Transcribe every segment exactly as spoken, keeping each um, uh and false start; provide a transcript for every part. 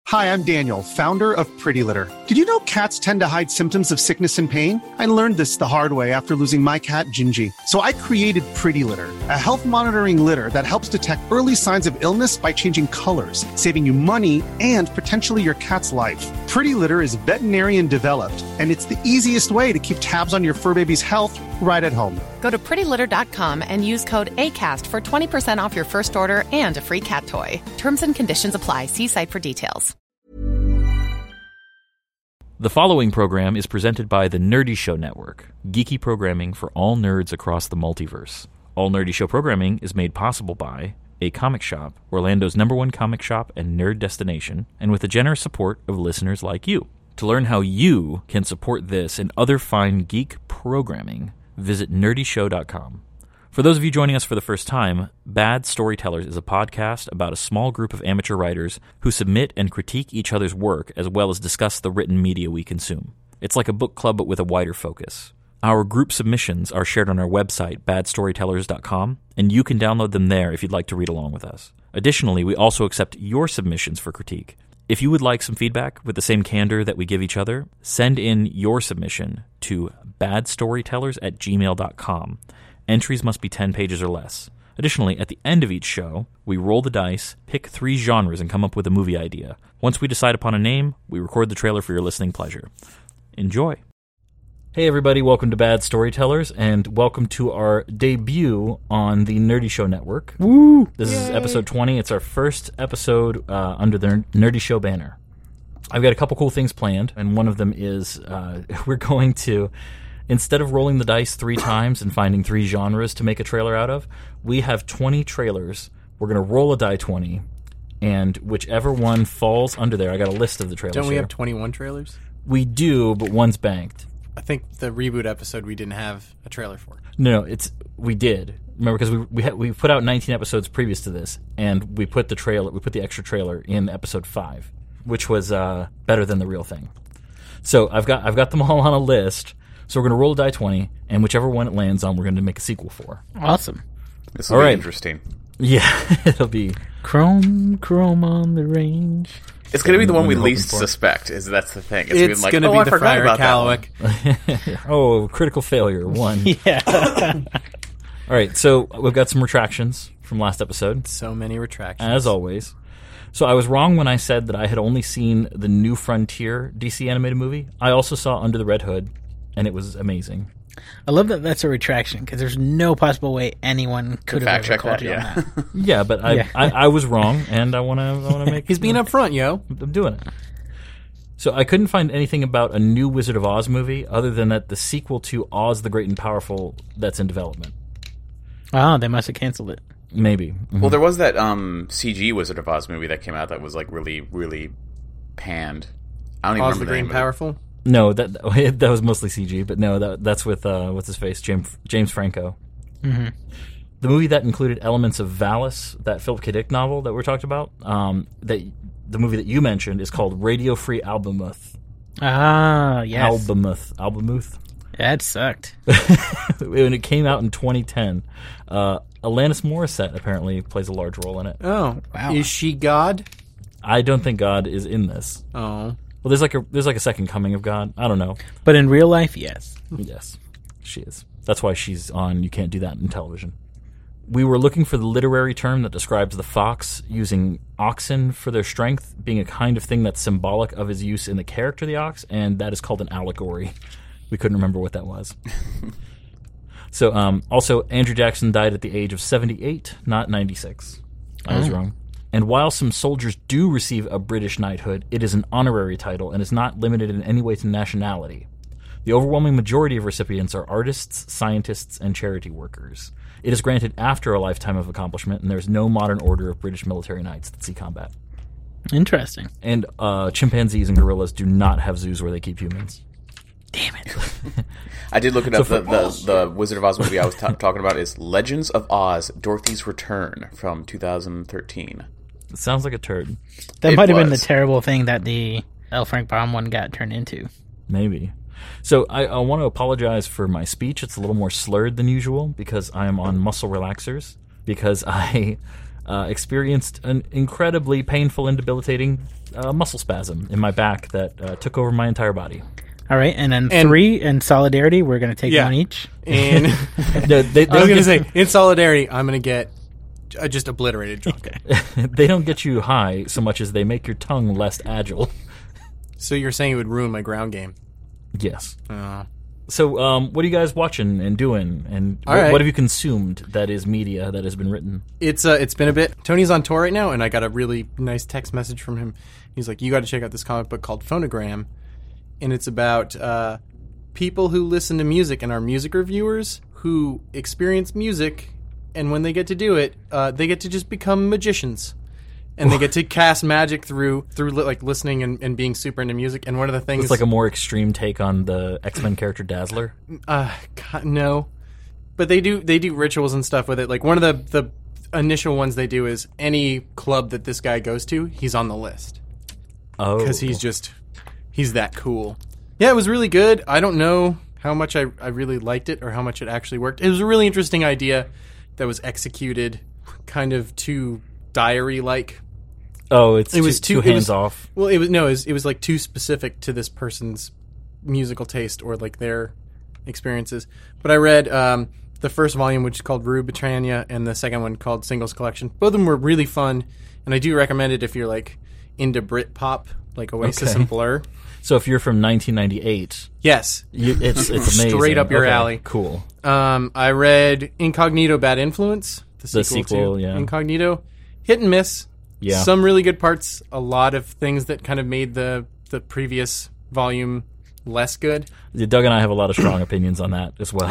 Hi, I'm Daniel, founder of Pretty Litter. Did you know cats tend to hide symptoms of sickness and pain? I learned this the hard way after losing my cat, Gingy. So I created Pretty Litter, a health monitoring litter that helps detect early signs of illness by changing colors, saving you money and potentially your cat's life. Pretty Litter is veterinarian developed, and it's the easiest way to keep tabs on your fur baby's health right at home. Go to pretty litter dot com and use code ACAST for twenty percent off your first order and a free cat toy. Terms and conditions apply. See site for details. The following program is presented by the Nerdy Show Network, geeky programming for all nerds across the multiverse. All Nerdy Show programming is made possible by A Comic Shop, Orlando's number one comic shop and nerd destination, and with the generous support of listeners like you. To learn how you can support this and other fine geek programming, visit nerdy show dot com. For those of you joining us for the first time, Bad Storytellers is a podcast about a small group of amateur writers who submit and critique each other's work as well as discuss the written media we consume. It's like a book club but with a wider focus. Our group submissions are shared on our website, bad storytellers dot com, and you can download them there if you'd like to read along with us. Additionally, we also accept your submissions for critique. If you would like some feedback with the same candor that we give each other, send in your submission to bad storytellers at gmail dot com. Entries must be ten pages or less. Additionally, at the end of each show, we roll the dice, pick three genres, and come up with a movie idea. Once we decide upon a name, we record the trailer for your listening pleasure. Enjoy. Hey everybody, welcome to Bad Storytellers, and welcome to our debut on the Nerdy Show Network. Woo! This Yay. is episode twenty. It's our first episode uh, under the Nerdy Show banner. I've got a couple cool things planned, and one of them is uh, we're going to... Instead of rolling the dice three times and finding three genres to make a trailer out of, we have twenty trailers. We're going to roll a die twenty, and whichever one falls under there, I got a list of the trailers. Don't we here. have twenty-one trailers? We do, but one's banked. I think the reboot episode we didn't have a trailer for. No, no, it's we did. Remember, because we we had, we put out nineteen episodes previous to this, and we put the trailer, we put the extra trailer in episode five, which was uh, better than the real thing. So I've got I've got them all on a list. So we're going to roll a die twenty, and whichever one it lands on, we're going to make a sequel for. Awesome. This will All be right. interesting. Yeah, it'll be... Chrome, Chrome on the range. It's going to be the one we We're least for. suspect, is that's the thing. It's like, going to oh, be I the forgot Friar about that one. Calowick. Oh, critical failure, one. Yeah. All right, so we've got some retractions from last episode, So many retractions. as always. So I was wrong when I said that I had only seen the New Frontier D C animated movie. I also saw Under the Red Hood, and it was amazing. I love that that's a retraction, because there's no possible way anyone could have fact ever check called that, you yeah. on that. Yeah, but I, Yeah. I, I was wrong, and I want to I want to make... He's being upfront, yo. I'm doing it. So I couldn't find anything about a new Wizard of Oz movie other than that the sequel to Oz the Great and Powerful that's in development. Oh, they must have canceled it. Maybe. Mhm. Well, there was that um, C G Wizard of Oz movie that came out that was like really, really panned. I don't even Oz the remember Great the and name of it. Powerful. No, that that was mostly C G, but no, that that's with uh, what's his face, James James Franco. Mm-hmm. The movie that included elements of Valis, that Philip K. Dick novel that we're talked about. Um, that the movie that you mentioned is called Radio Free Albemuth. Ah, yes. Albemuth, Albemuth. That sucked. When it came out in twenty ten, uh, Alanis Morissette apparently plays a large role in it. Oh, Wow. Is she God? I don't think God is in this. Oh. Well, there's like a there's like a second coming of God. I don't know. But in real life, yes. Yes, she is. That's why she's on You Can't Do That in Television. We were looking for the literary term that describes the fox using oxen for their strength, being a kind of thing that's symbolic of his use in the character of the ox, and that is called an allegory. We couldn't remember what that was. So, um, also, Andrew Jackson died at the age of seventy-eight, not ninety-six. I was Oh. wrong. And while some soldiers do receive a British knighthood, it is an honorary title and is not limited in any way to nationality. The overwhelming majority of recipients are artists, scientists, and charity workers. It is granted after a lifetime of accomplishment, and there is no modern order of British military knights that see combat. Interesting. And uh, chimpanzees and gorillas do not have zoos where they keep humans. Damn it. I did look it up. So the, for- the, the Wizard of Oz movie I was ta- talking about is Legends of Oz, Dorothy's Return from two thousand thirteen. It sounds like a turd. That It might have been the was. terrible thing that the L. Frank Baum one got turned into. Maybe. So I, I want to apologize for my speech. It's a little more slurred than usual because I am on muscle relaxers because I uh, experienced an incredibly painful and debilitating uh, muscle spasm in my back that uh, took over my entire body. All right, and then And- three in solidarity, we're going to take Yeah. one each. And No, they, they I was don't going to get- say, in solidarity, I'm going to get uh, just obliterated drunk. they don't get you high so much as they make your tongue less agile. So you're saying it would ruin my ground game? Yes. Uh, So, um, what are you guys watching and doing, and All what, right. what have you consumed that is media that has been written? It's uh, it's been a bit. Tony's on tour right now, and I got a really nice text message from him. He's like, "You got to check out this comic book called Phonogram," and it's about uh, people who listen to music and are music reviewers who experience music, and when they get to do it, uh, they get to just become magicians, and they get to cast magic through through li- like listening and, and being super into music. And one of the things, It's like a more extreme take on the X-Men character Dazzler. Uh, God, no, but they do they do rituals and stuff with it. Like one of the the initial ones they do is any club that this guy goes to, he's on the list Oh, because he's just he's that cool. Yeah, it was really good. I don't know how much I I really liked it or how much it actually worked. It was a really interesting idea that was executed kind of too diary like. oh, it's It was too, too- too it was- hands off. Well, it was no, it was, it was like too specific to this person's musical taste or like their experiences. But I read um, the first volume, which is called Rue Britannia, and the second one called Singles Collection. Both of them were really fun, and I do recommend it if you're like into Britpop, like Oasis Okay. and Blur. So if you're from nineteen ninety-eight, Yes. you, it's it's amazing. Straight up your Okay, alley. Cool. Um, I read Incognito Bad Influence, the sequel, The sequel, to yeah. Incognito. Hit and miss. Yeah. Some really good parts, a lot of things that kind of made the, the previous volume less good. Doug and I have a lot of strong opinions on that as well.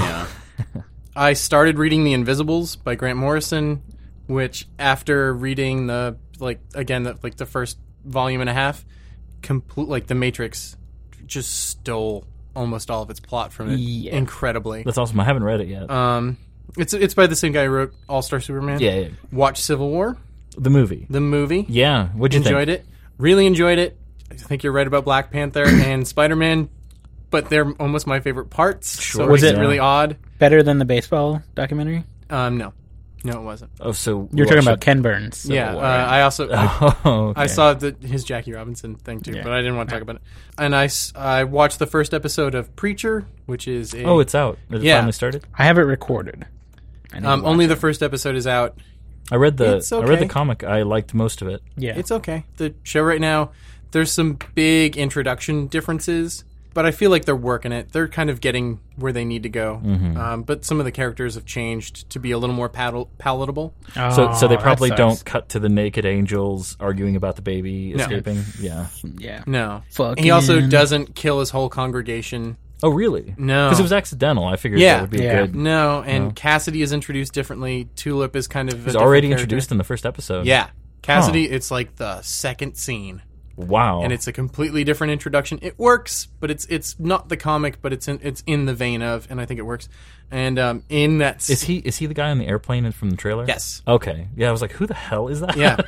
I started reading The Invisibles by Grant Morrison, which after reading the like again the, like the first volume and a half, complete like The Matrix just stole almost all of its plot from it Yeah. incredibly. That's awesome. I haven't read it yet. Um, it's it's by the same guy who wrote All Star Superman. yeah, yeah, Watch Civil War, the movie. the movie. Yeah, what'd you Enjoyed think? it. Really enjoyed it. I think you're right about Black Panther and Spider-Man, but they're almost my favorite parts. Sure. So Was it's it- really odd. Better than the baseball documentary? Um, no, no, it wasn't. Oh, so You're what talking should- about Ken Burns. yeah, uh, War. I also I, Oh, okay. I saw the, his Jackie Robinson thing too, Yeah. but I didn't want to talk about it. And I, s- I watched the first episode of Preacher, which is a, Oh, it's out. It Yeah. finally started. I have it recorded. I need to um, watch only it. the first episode is out. I read the It's I read the okay. comic. I liked most of it. Yeah. It's okay. The show right now, there's some big introduction differences, but I feel like they're working it. They're kind of getting where they need to go. Mm-hmm. Um, but some of the characters have changed to be a little more pal- palatable. So so they Oh, that probably sucks. don't cut to the naked angels arguing about the baby No. escaping. Yeah. Yeah. No. Fucking- He also doesn't kill his whole congregation. Oh, really? No. Because it was accidental. I figured Yeah. that would be Yeah. a good. No, and Cassidy is introduced differently. Tulip is kind of a He's different already character. introduced in the first episode. Yeah. Cassidy, it's like the second scene. Wow. And it's a completely different introduction. It works, but it's it's not the comic, but it's in it's in the vein of, and I think it works. And um, in that, s- Is he is he the guy on the airplane from the trailer? Yes. Okay. Yeah, I was like, who the hell is that? Yeah.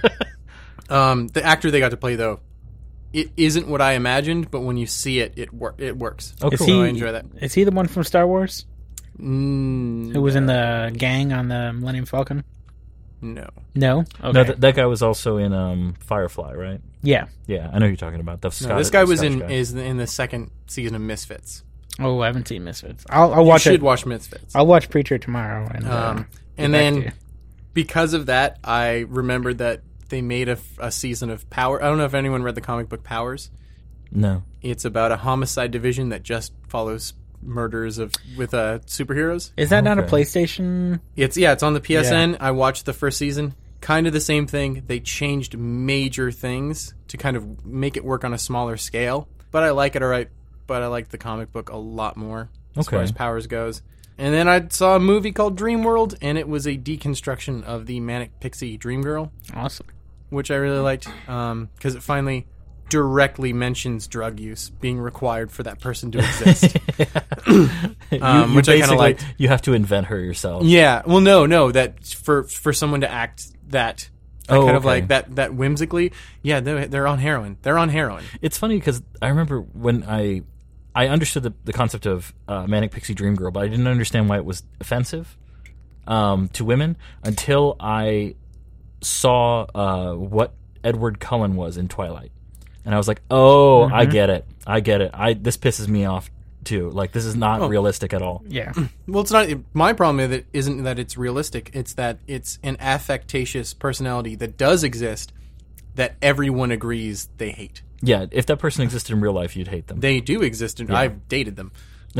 um, the actor they got to play though, it isn't what I imagined, but when you see it, it wor- it works. Oh, Is cool. he, So I enjoy that. Is he the one from Star Wars Mm, who was in the gang on the Millennium Falcon? no. No. Okay. No, th- that guy was also in um, Firefly, right? yeah. Yeah, I know who you're talking about. The No, Scottish- this guy was Scottish in guy. is in the second season of Misfits. Oh, I haven't seen Misfits. I'll, I'll You watch should it. watch Misfits. I'll watch Preacher tomorrow. And, uh, Um, get and back to you. then because of that, I remembered that they made a, f- a season of Power. I don't know if anyone read the comic book Powers. No. It's about a homicide division that just follows murders of with uh, superheroes. Is that not a Okay. PlayStation? It's yeah, it's on the P S N. I watched the first season. Kind of the same thing. They changed major things to kind of make it work on a smaller scale. But I like it alright. But I like the comic book a lot more as Okay. far as Powers goes. And then I saw a movie called Dream World, and it was a deconstruction of the Manic Pixie Dream Girl, Awesome. which I really liked because it finally directly mentions drug use being required for that person to exist. You- Um, you which I kinda basically- liked. You have to invent her yourself. Yeah, well, no, no, that for for someone to act that, that Oh, kind of okay. like that that whimsically, yeah, they're, they're on heroin. They're on heroin. It's funny because I remember when I I understood the, the concept of uh, Manic Pixie Dream Girl, but I didn't understand why it was offensive um, to women until I saw uh, what Edward Cullen was in Twilight, and I was like, "Oh, mm-hmm. I get it. I get it. I this pisses me off too. Like this is not oh. realistic at all." Yeah. Well, it's not. My problem with it isn't that it's realistic. It's that it's an affectatious personality that does exist that everyone agrees they hate. Yeah. If that person existed in real life, you'd hate them. They do exist. In, yeah. I've dated them.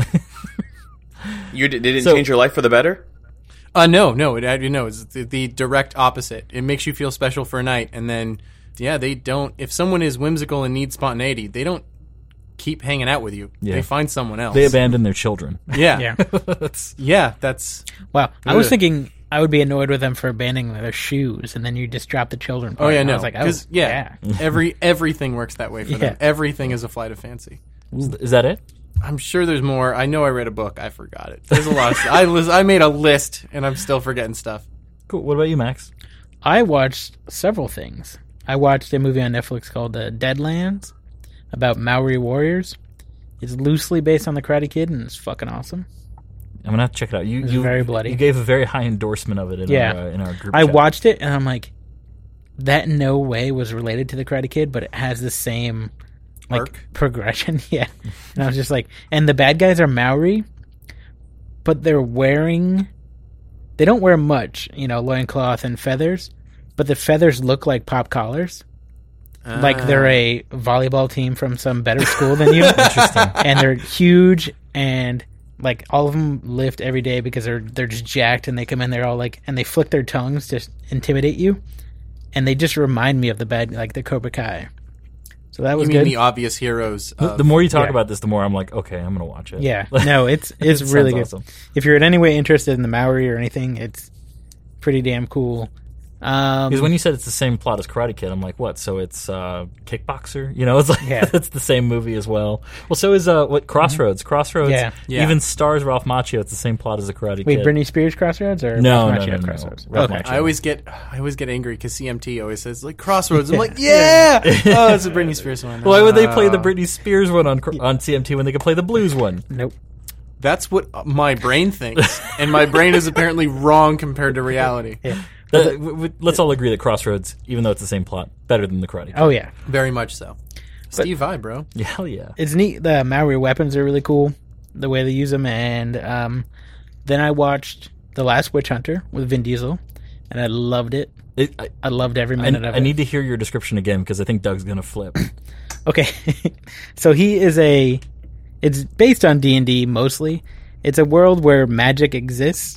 You did, did it So- change your life for the better? Uh, no, no, it, you know, it's the, the direct opposite. It makes you feel special for a night, and then, yeah, they don't. If someone is whimsical and needs spontaneity, they don't keep hanging out with you. Yeah. They find someone else. They abandon their children. Yeah, Yeah. that's yeah, that's. Wow. I was Ugh. thinking I would be annoyed with them for abandoning their shoes, and then you just drop the children. Oh part, yeah, and no, I was like, oh, 'cause, yeah, yeah. every everything works that way for Yeah. them. Everything is a flight of fancy. Is that it? I'm sure there's more. I know I read a book. I forgot it. There's a lot of stuff. I, was, I made a list, and I'm still forgetting stuff. Cool. What about you, Max? I watched several things. I watched a movie on Netflix called uh, Deadlands about Maori warriors. It's loosely based on The Karate Kid, and it's fucking awesome. I'm gonna have to check it out. You, It's you very bloody. You gave a very high endorsement of it in Yeah. our uh, in our group. I chat. watched it, and I'm like, that in no way was related to The Karate Kid, but it has the same like Arc? progression. Yeah. And I was just like, and the bad guys are Maori, but they're wearing, they don't wear much, you know, loincloth and feathers, but the feathers look like pop collars. Like they're a volleyball team from some better school than you. Interesting. And they're huge, and like all of them lift every day because they're they're just jacked, and they come in there all like, and they flick their tongues to intimidate you, and they just remind me of the bad, like the Cobra Kai. So that was You mean good. the obvious heroes? The, Of, the more you talk yeah. about this, the more I'm like, okay, I'm gonna watch it. Yeah, no, it's it's It really sounds good. awesome. If you're in any way interested in the Maori or anything, it's pretty damn cool. Um, Because when you said it's the same plot as Karate Kid, I'm like, what? So it's uh, Kickboxer? You know, it's like Yeah. it's the same movie as well. Well, so is uh, what Crossroads? Crossroads Yeah. Yeah. even stars Ralph Macchio. It's the same plot as a Karate wait, Kid. Britney Spears Crossroads or No, Ralph no, Macchio no, no, no. Crossroads? Ralph Okay. Macchio. I always get I always get angry because C M T always says like Crossroads. I'm like, yeah, oh, it's a Britney Spears one. Why would they play the Uh, Britney Spears one on on C M T when they could play the blues one? Nope. That's what my brain thinks, and my brain is apparently wrong compared to reality. Yeah. That- w- w- let's all agree that Crossroads, even though it's the same plot, better than the Karate Kid. Oh yeah. Very much so. Steve Vai, bro. Yeah, hell yeah. It's neat. The Maori weapons are really cool, the way they use them. And um, then I watched The Last Witch Hunter with Vin Diesel, and I loved it. It, I, I loved every I, minute of I it. need to hear your description again because I think Doug's gonna flip. Okay, so he is a. It's based on D and D mostly. It's a world where magic exists,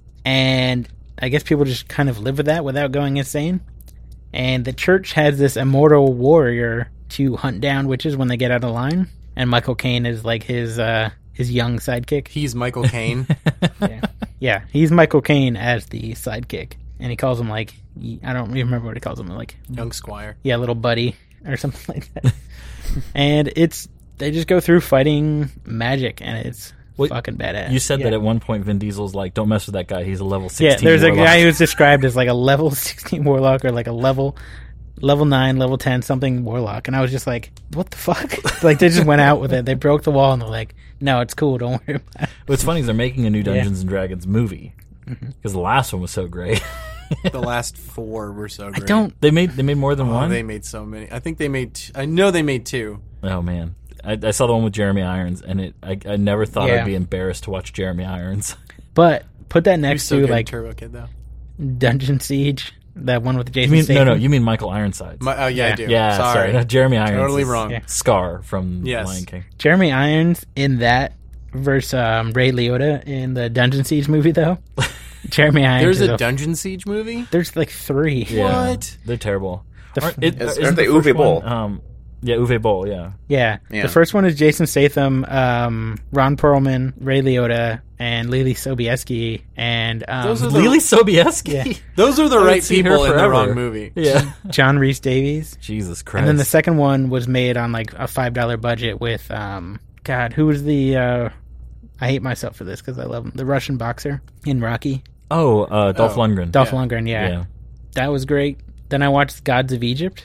and I guess people just kind of live with that without going insane. And the church has this immortal warrior to hunt down witches when they get out of line. And Michael Caine is like his uh, his young sidekick. He's Michael Caine. Yeah. Yeah, he's Michael Caine as the sidekick, and he calls him like I don't even remember what he calls him, like Young Squire. yeah, little buddy or something like that. And it's they just go through fighting magic, and it's Wait, fucking badass. You said yeah. that at one point Vin Diesel's like, don't mess with that guy. He's a level Yeah, sixteen there's a warlock. guy who's described as like a level sixteen warlock or like a level level nine, level ten something warlock, and I was just like, what the fuck? Like they just went out with it. They broke the wall, and they're like, no, it's cool. Don't worry about it. What's funny is they're making a new Dungeons and Dragons movie because Mm-hmm. the last one was so great. The last four were so I great. don't. They made they made more than Oh, one. they made so many. I think they made. T- I know they made two. Oh man, I, I saw the one with Jeremy Irons, and it I, I never thought Yeah. I'd be embarrassed to watch Jeremy Irons. But put that He's next so to good in like Turbo Kid though. Dungeon Siege, that one with You Jason mean no Statham. no? You mean Michael Ironsides? My, oh yeah, Yeah. I do. yeah, sorry. No, Jeremy Irons. Totally is wrong. Yeah. Scar from Yes. Lion King. Jeremy Irons in that versus um, Ray Liotta in the Dungeon Siege movie, though. Jeremy Irons. There's is a Dungeon Siege movie. There's like three. Yeah, What? They're terrible. The Aren't, f- it, Is- isn't aren't the they first Uwe Boll? one, Um, yeah, Uwe Boll. Yeah. Yeah. Yeah. The first one is Jason Statham, um, Ron Perlman, Ray Liotta, and Lily Sobieski, and um, Those are the- Lily Sobieski. Yeah. Those are the I would right see her people in the forever. wrong movie. Yeah. John Rhys Davies. Jesus Christ. And then the second one was made on like a five dollar budget with, um, God, who was the? Uh, I hate myself for this because I love him. The Russian boxer in Rocky, oh, uh, Dolph Oh. Lundgren. Dolph Yeah. Lundgren. Yeah. Yeah. That was great. Then I watched Gods of Egypt.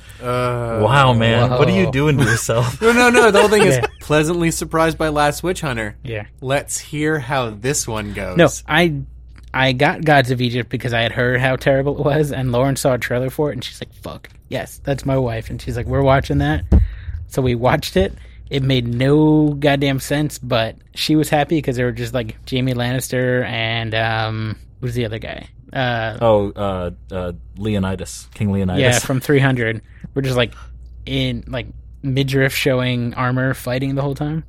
Uh, Wow, man, Whoa. what are you doing to yourself? No, no, no. The whole thing is Yeah. pleasantly surprised by Last Witch Hunter. Yeah. Let's hear how this one goes. No, I I got Gods of Egypt because I had heard how terrible it was, and Lauren saw a trailer for it, and she's like, fuck, yes, that's my wife. And she's like, we're watching that. So we watched it. It made no goddamn sense, but she was happy because they were just like Jaime Lannister and, um, who's the other guy? Uh, oh, uh, uh, Leonidas, King Leonidas. Yeah, from three hundred. We're just like in, like, midriff showing armor fighting the whole time.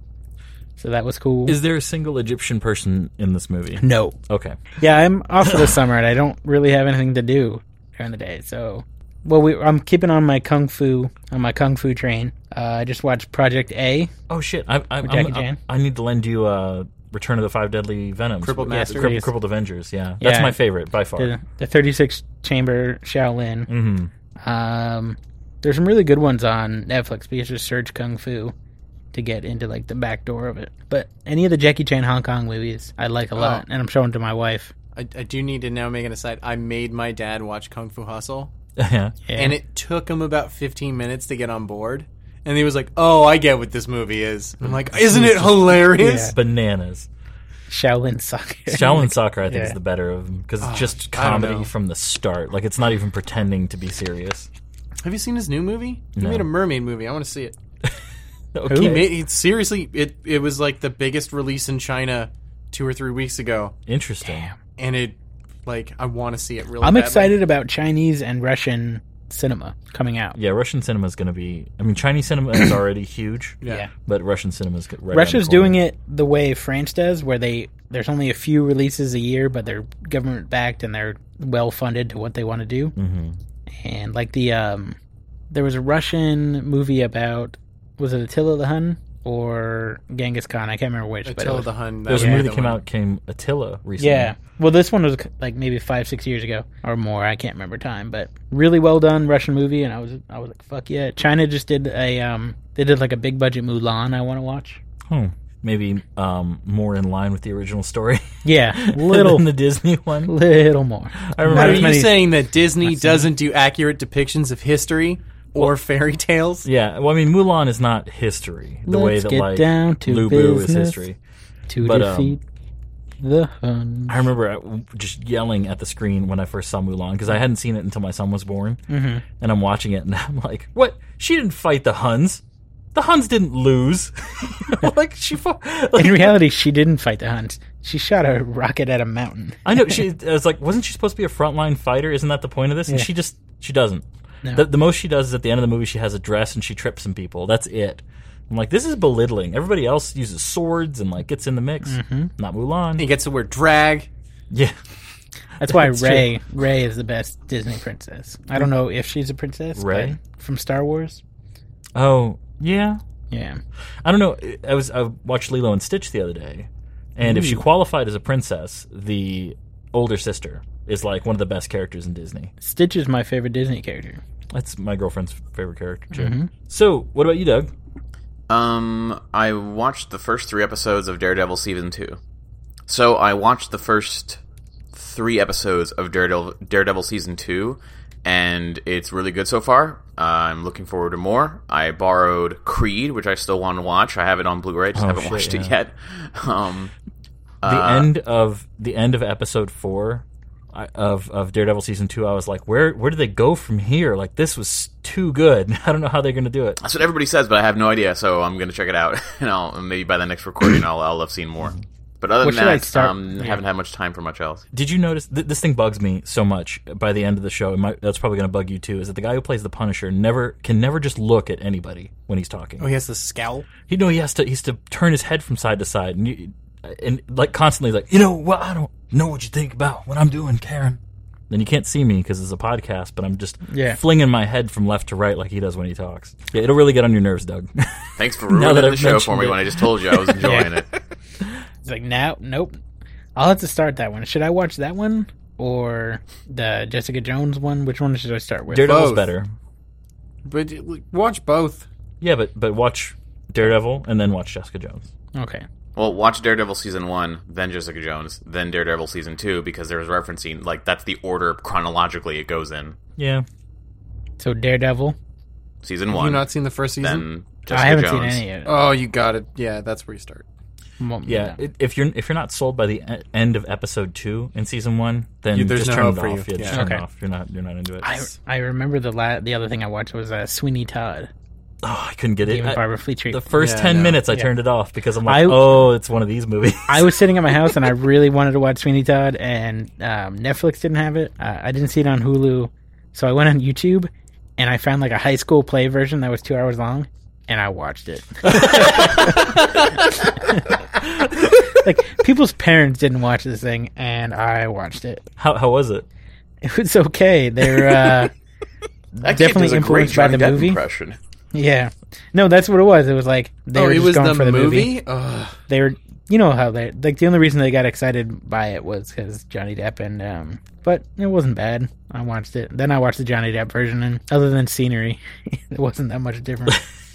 So that was cool. Is there a single Egyptian person in this movie? No. Okay. Yeah, I'm off for the summer, and I don't really have anything to do during the day. So, well, we, I'm keeping on my kung fu on my kung fu train. Uh, I just watched Project A. Oh shit! I, I, With Jackie I'm, Chan. I, I need to lend you uh, Return of the Five Deadly Venoms. Crippled Yeah, Masters. Crippled, Crippled Avengers. Yeah, that's Yeah. my favorite by far. The, the thirty-six chamber Shaolin. Mm-hmm. Um, there's some really good ones on Netflix, but you just search kung fu to get into like the back door of it. But any of the Jackie Chan Hong Kong movies I like a lot, and I'm showing to my wife. I, I do need to now make an aside. I made my dad watch Kung Fu Hustle, yeah. Yeah. and it took him about fifteen minutes to get on board. And he was like, "Oh, I get what this movie is." I'm like, "Isn't it hilarious?" Yeah. Bananas. Shaolin Soccer. Shaolin Soccer, I think, Yeah. is the better of them because it's Oh, just I don't comedy know. from the start. Like it's not even pretending to be serious. Have you seen his new movie? He No. made a mermaid movie. I want to see it. Okay. He made it, seriously. It it was like the biggest release in China two or three weeks ago, Interesting. and it like I want to see it really. I'm badly. excited about Chinese and Russian cinema coming out. Yeah, Russian cinema is going to be. I mean, Chinese cinema is already huge. Yeah. Yeah. But Russian cinema is right around Russia's the corner. doing it the way France does, where they there's only a few releases a year, but they're government backed and they're well funded to what they want to do. Mm-hmm. And like the um, there was a Russian movie about, was it Attila the Hun or Genghis Khan? I can't remember which. but it Attila was- the Hun. There was a Yeah. movie the that came one. out, came Attila recently. Yeah. Well, this one was like maybe five, six years ago or more. I can't remember time, but really well done Russian movie. And I was, I was like, fuck yeah. China just did a, um, they did like a big budget Mulan. I want to watch. Hmm. Maybe um, more in line with the original story Yeah, little, than the Disney one. little more. I remember- Not Are as you many- saying that Disney doesn't do accurate depictions of history or fairy tales? Yeah, well, I mean, Mulan is not history the way Let's that get like down to Lu Bu is business. history. to But, um, defeat the Hun. I remember uh, just yelling at the screen when I first saw Mulan because I hadn't seen it until my son was born, mm-hmm. and I'm watching it and I'm like, "What? She didn't fight the Huns. The Huns didn't lose. like she fought." Like, In reality, she didn't fight the Huns. She shot a rocket at a mountain. I know she. I was like, wasn't she supposed to be a frontline fighter? Isn't that the point of this? And Yeah. she just she doesn't. No. The, the most she does is at the end of the movie, she has a dress and she trips some people. That's it. I'm like, this is belittling. Everybody else uses swords and like gets in the mix. Mm-hmm. Not Mulan. He gets the word drag. Yeah. That's why That's Rey Rey is the best Disney princess. I don't know if she's a princess. Rey? but from Star Wars. Oh yeah. Yeah. I don't know. I was I watched Lilo and Stitch the other day, and if she qualified as a princess, the older sister is like one of the best characters in Disney. Stitch is my favorite Disney character. That's my girlfriend's favorite character too. Mm-hmm. So, what about you, Doug? Um, I watched the first three episodes of Daredevil season two. So I watched the first three episodes of Daredevil, Daredevil season two, and it's really good so far. Uh, I'm looking forward to more. I borrowed Creed, which I still want to watch. I have it on Blu-ray, just Oh, haven't shit, watched it yeah. yet. Um, The uh, end of the end of episode four I- of of Daredevil season two. I was like, where where do they go from here? Like this was too good. I don't know how they're going to do it. That's what everybody says, but I have no idea, so I'm going to check it out. and I'll maybe by the next recording, I'll I'll have seen more. But other What than should I that, start- um, yeah. haven't had much time for much else. Did you notice th- this thing bugs me so much by the end of the show? It might, that's probably going to bug you too. Is that the guy who plays the Punisher never can never just look at anybody when he's talking? Oh, he has the scowl. You know, he has to he has to turn his head from side to side and you, and like constantly like, you know, well, I don't know what you think about what I'm doing, Karen. Then you can't see me because it's a podcast, but I'm just Yeah. flinging my head from left to right like he does when he talks. Yeah, it'll really get on your nerves, Doug. Thanks for Now ruining that the I've show for mentioned me it. when I just told you I was enjoying it. It's like, now, nope. I'll have to start that one. Should I watch that one or the Jessica Jones one? Which one should I start with? Daredevil's Both. better. But like, watch both. Yeah, but but watch Daredevil and then watch Jessica Jones. Okay. Well, watch Daredevil season one, then Jessica Jones, then Daredevil season two, because there's referencing, like, that's the order chronologically it goes in. Yeah. So Daredevil. Season Have one, you not seen the first season? then Jessica I haven't Jones. seen any yet. Oh, you got it. Yeah, that's where you start. Well, Yeah, it, if you're if you're not sold by the e- end of episode two in season one, then You- there's just no turn hope it for off. you. Yeah, just Yeah. turn it Okay. off. You're not you're not into it. I I remember the la- the other thing I watched was uh, Sweeney Todd. oh, I couldn't get it. Even I- Barbara Fleetwood. the first Yeah, ten no. minutes, I Yeah. turned it off because I'm like, I- oh, it's one of these movies. I was sitting at my house and I really wanted to watch Sweeney Todd, and um, Netflix didn't have it. Uh, I didn't see it on Hulu, so I went on YouTube and I found like a high school play version that was two hours long, and I watched it. Like people's parents didn't watch this thing, and I watched it. how how was it? It was okay. They're uh, That kid definitely does a great influenced by Johnny the Depp movie. impression. Yeah, no, that's what it was. It was like they oh, were it just was going the for the movie. movie. Ugh. They were, you know how they like the only reason they got excited by it was because Johnny Depp, and um, but it wasn't bad. I watched it. Then I watched the Johnny Depp version, and other than scenery, it wasn't that much different.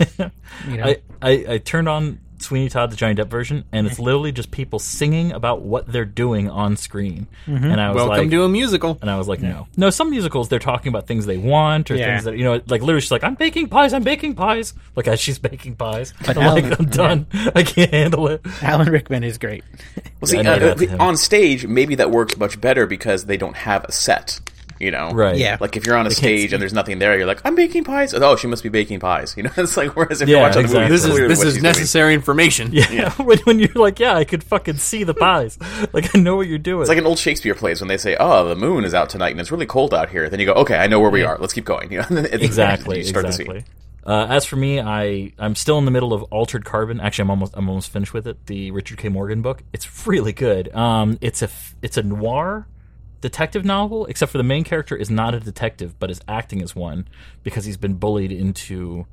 You know, I, I, I turned on Sweeney Todd, the Johnny Depp version, and it's literally just people singing about what they're doing on screen. Mm-hmm. And I was Welcome like, to a musical. and I was like, no, no. Some musicals they're talking about things they want or Yeah. things that you know, like literally she's like, I'm baking pies, I'm baking pies, like as she's baking pies. But I'm like, Alan- I'm done. I can't handle it. Alan Rickman is great. Well, see, I know uh, that's uh, him. on stage, maybe that works much better because they don't have a set. You know, Right. Yeah. Like if you're on a stage and there's nothing there, you're like, I'm baking pies. Oh, she must be baking pies. You know, it's like whereas if Yeah, you're watching the exactly. movie, This is clearly this what is she's doing. necessary information. Yeah. when, when you're like, yeah, I could fucking see the pies. Like I know what you're doing. It's like in old Shakespeare plays when they say, "Oh, the moon is out tonight and it's really cold out here." Then you go, "Okay, I know where we are. Let's keep going." You know, and then it- exactly. You start exactly. the scene. Uh, as for me, I I'm still in the middle of Altered Carbon. Actually, I'm almost I'm almost finished with it. The Richard K. Morgan book. It's really good. Um, it's a f- it's a noir detective novel, except for the main character is not a detective, but is acting as one because he's been bullied into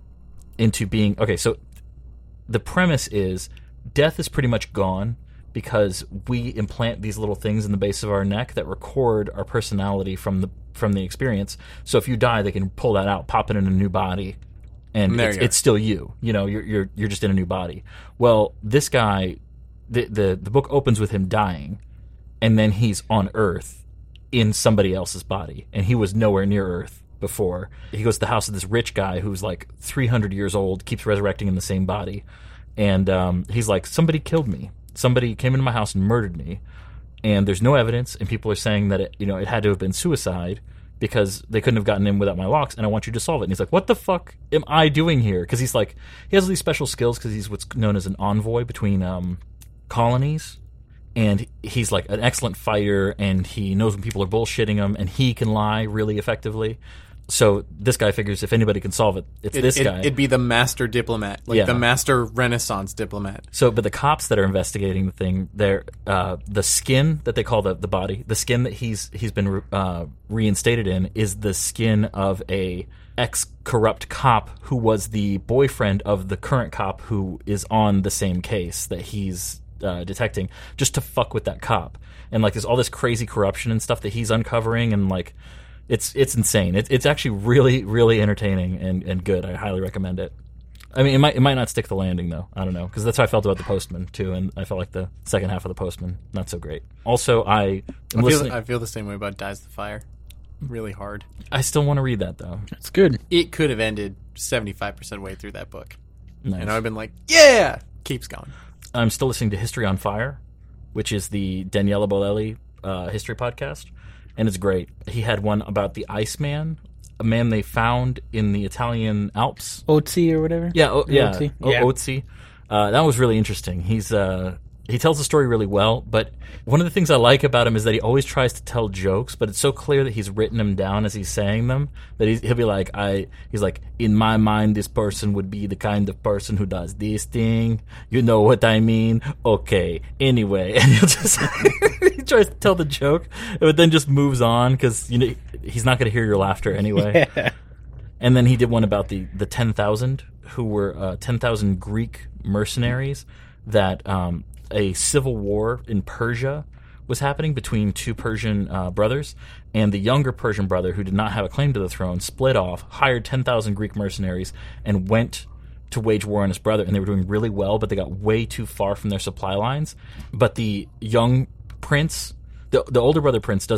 into being okay. So the premise is death is pretty much gone because we implant these little things in the base of our neck that record our personality from the from the experience. So if you die, they can pull that out, pop it in a new body, and There it's, you go. it's still you. You know, you're you're you're just in a new body. Well, this guy, the the the book opens with him dying, and then he's on Earth in somebody else's body, and he was nowhere near Earth before. He goes to the house of this rich guy who's like three hundred years old, keeps resurrecting in the same body, and um, he's like, somebody killed me. Somebody came into my house and murdered me, and there's no evidence, and people are saying that it, you know, it had to have been suicide because they couldn't have gotten in without my locks, and I want you to solve it. And he's like, what the fuck am I doing here? Because he's like, he has all these special skills because he's what's known as an envoy between um, colonies, and he's like an excellent fighter, and he knows when people are bullshitting him, and he can lie really effectively. So this guy figures if anybody can solve it, it's It, this it, guy. It'd be the master diplomat, like Yeah. the master Renaissance diplomat. So, but the cops that are investigating the thing, they're uh, the skin that they call the, the body, the skin that he's he's been uh, reinstated in is the skin of a ex corrupt cop who was the boyfriend of the current cop who is on the same case that he's uh, detecting, just to fuck with that cop. And like, there's all this crazy corruption and stuff that he's uncovering, and like, it's it's insane. It, it's actually really really entertaining and, and good. I highly recommend it. I mean, it might it might not stick the landing though. I don't know, because that's how I felt about The Postman too, and I felt like the second half of The Postman not so great. Also, I am I feel, listening. I feel the same way about Dies the Fire. Really hard. I still want to read that though. It's good. It could have ended seventy-five percent way through that book. Nice. And I've been like, yeah! Keeps going. I'm still listening to History on Fire, which is the Daniele Bolelli uh, history podcast, and it's great. He had one about the Iceman, a man they found in the Italian Alps. Otzi or whatever. Yeah, o- yeah, Otzi. O- Yeah. Otzi. Uh, that was really interesting. He's uh, he tells the story really well, but one of the things I like about him is that he always tries to tell jokes, but it's so clear that he's written them down as he's saying them that he's, he'll be like, "I." He's like, "In my mind, this person would be the kind of person who does this thing. You know what I mean? Okay. Anyway," and he'll just he tries to tell the joke, but then just moves on because you know he's not going to hear your laughter anyway. Yeah. And then he did one about the, the ten thousand, who were uh, ten thousand Greek mercenaries that um, a civil war in Persia was happening between two Persian uh, brothers. And the younger Persian brother, who did not have a claim to the throne, split off, hired ten thousand Greek mercenaries, and went to wage war on his brother. And they were doing really well, but they got way too far from their supply lines. But the young prince, the, the older brother prince, doesn't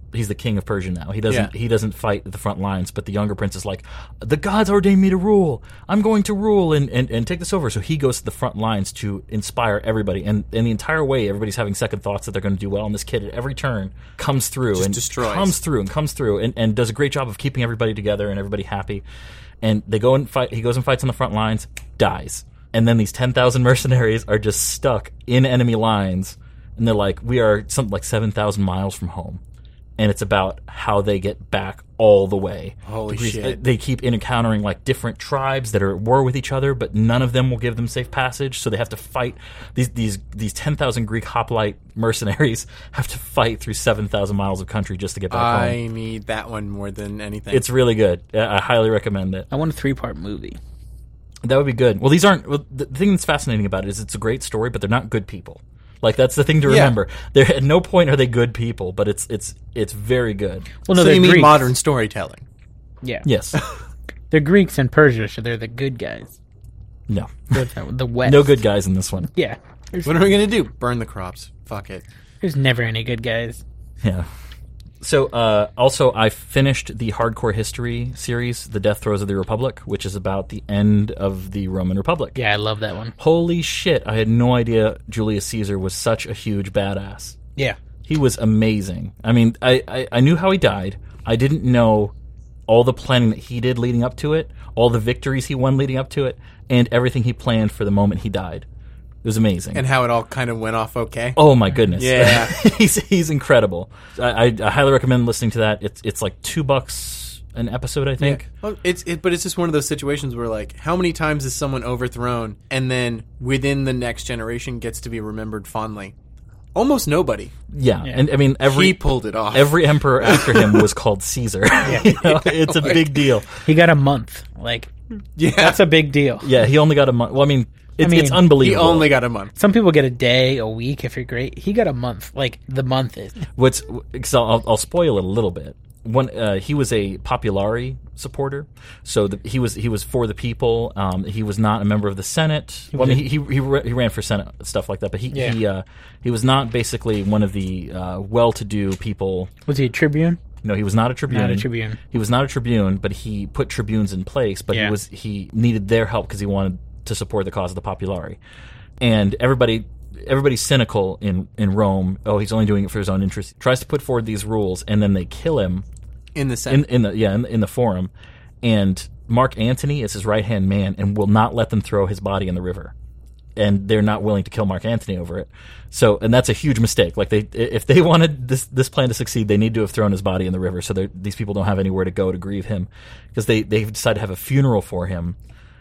he's the king of Persia now. He doesn't Yeah. he doesn't fight at the front lines, but the younger prince is like, the gods ordained me to rule. I'm going to rule and, and, and take this over. So he goes to the front lines to inspire everybody. And, and the entire way, everybody's having second thoughts that they're going to do well. And this kid at every turn comes through Just and destroys. comes through and comes through and, and does a great job of keeping everybody together and everybody happy. And they go and fight. He goes and fights on the front lines, dies. And then these ten thousand mercenaries are just stuck in enemy lines. And they're like, we are something like seven thousand miles from home. And it's about how they get back all the way. Holy Degrees- shit. They keep encountering like different tribes that are at war with each other, but none of them will give them safe passage. So they have to fight. These these these ten thousand Greek hoplite mercenaries have to fight through seven thousand miles of country just to get back I home. need that one more than anything. It's really good. I I highly recommend it. I want a three part movie. That would be good. Well, these aren't. Well, the thing that's fascinating about it is it's a great story, but they're not good people. Like that's the thing to Yeah. remember. They're at no point are they good people, but it's it's it's very good. Well, no, so they're you mean Greeks. modern storytelling? Yeah. Yes. They're Greeks in Persia, so they're the good guys. No. They're the, the West. No good guys in this one. Yeah. There's, What are we gonna do? Burn the crops? Fuck it. there's never any good guys. Yeah. So, uh, also, I finished the Hardcore History series, The Death Throes of the Republic, which is about the end of the Roman Republic. Yeah, I love that one. Holy shit, I had no idea Julius Caesar was such a huge badass. Yeah. He was amazing. I mean, I, I, I knew how he died. I didn't know all the planning that he did leading up to it, all the victories he won leading up to it, and everything he planned for the moment he died. It was amazing. And how it all kind of went off okay. Oh my goodness! Yeah. he's he's incredible. I, I, I highly recommend listening to that. It's it's like two bucks an episode, I think. Well, it's it, but it's just one of those situations where like, how many times is someone overthrown, and then within the next generation gets to be remembered fondly? Almost nobody. Yeah, and I mean every He pulled it off. every emperor after him was called Caesar. You know, it's a big deal. He got a month. Like, Yeah, that's a big deal. Yeah, he only got a month. Well, I mean, it's, I mean, it's he unbelievable. only got a month. Some people get a day, a week if you're great. He got a month. Like, the month is. What's so I'll, I'll spoil it a little bit. One, uh, he was a Populari supporter, so the, he was he was for the people. Um, he was not a member of the Senate. Well, I mean, he he he, ra- he ran for Senate stuff like that, but he Yeah. he uh, he was not basically one of the uh, well-to-do people. Was he a tribune? No, he was not a tribune. Not a tribune. He was not a tribune, but he put tribunes in place. But Yeah. he was he needed their help because he wanted to support the cause of the Populari, and everybody. Everybody's cynical in, in Rome. Oh, he's only doing it for his own interest. Tries to put forward these rules, and then they kill him In the in, Senate. in the yeah in, in the forum. And Mark Antony is his right hand man, and will not let them throw his body in the river. And they're not willing to kill Mark Antony over it. So, and that's a huge mistake. Like they, if they wanted this this plan to succeed, they need to have thrown his body in the river. So these people don't have anywhere to go to grieve him, because they they've decided to have a funeral for him.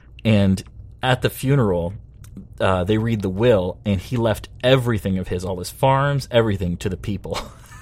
And at the funeral, uh, they read the will, and he left everything of his, all his farms, everything to the people.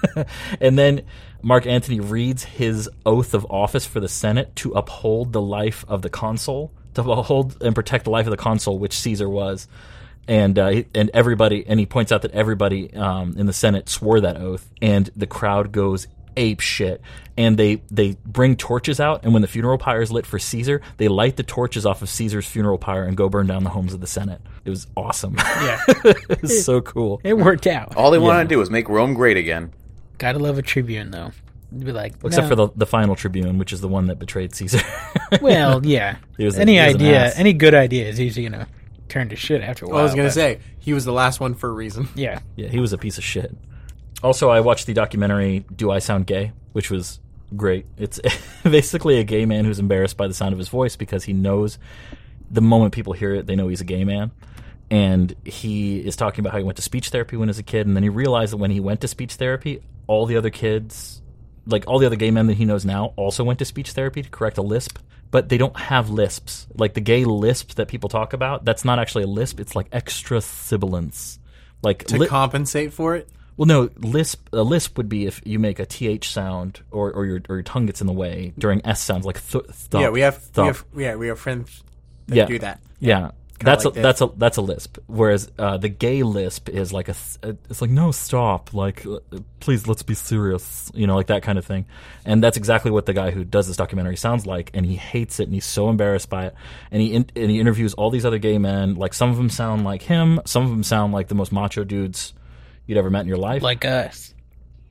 And then Mark Antony reads his oath of office for the Senate to uphold the life of the consul, to uphold and protect the life of the consul, which Caesar was. And uh, and everybody, and he points out that everybody um, in the Senate swore that oath, and the crowd goes ape shit. And they, they bring torches out, and when the funeral pyre is lit for Caesar, they light the torches off of Caesar's funeral pyre and go burn down the homes of the Senate. It was awesome. Yeah. It was so cool. It worked out. All they wanted to do was make Rome great again. Gotta love a tribune, though. You'd be like, Except no. for the the final tribune, which is the one that betrayed Caesar. Well, yeah. He was a- any he was an idea, ass. any good idea is usually gonna turn to shit after a while. I was gonna but- say he was the last one for a reason. Yeah. Yeah, he was a piece of shit. Also, I watched the documentary "Do I Sound Gay?" which was great. It's basically a gay man who's embarrassed by the sound of his voice because he knows the moment people hear it, they know he's a gay man. And he is talking about how he went to speech therapy when he was a kid, and then he realized that when he went to speech therapy, all the other kids, like all the other gay men that he knows now, also went to speech therapy to correct a lisp. But they don't have lisps. Like the gay lisp that people talk about, that's not actually a lisp. It's like extra sibilance. Like To li- compensate for it. well, no, lisp. A lisp would be if you make a th sound, or, or your or your tongue gets in the way during s sounds, like th. thump, yeah, we have, we thump. have yeah we have friends that Yeah. do that. Yeah, that's like a, this. that's a that's a lisp. Whereas uh, the gay lisp is like a, th- it's like no stop, like uh, please let's be serious, you know, like that kind of thing. And that's exactly what the guy who does this documentary sounds like, and he hates it, and he's so embarrassed by it. And he in- and he interviews all these other gay men. Like some of them sound like him, some of them sound like the most macho dudes you'd ever met in your life. Like us.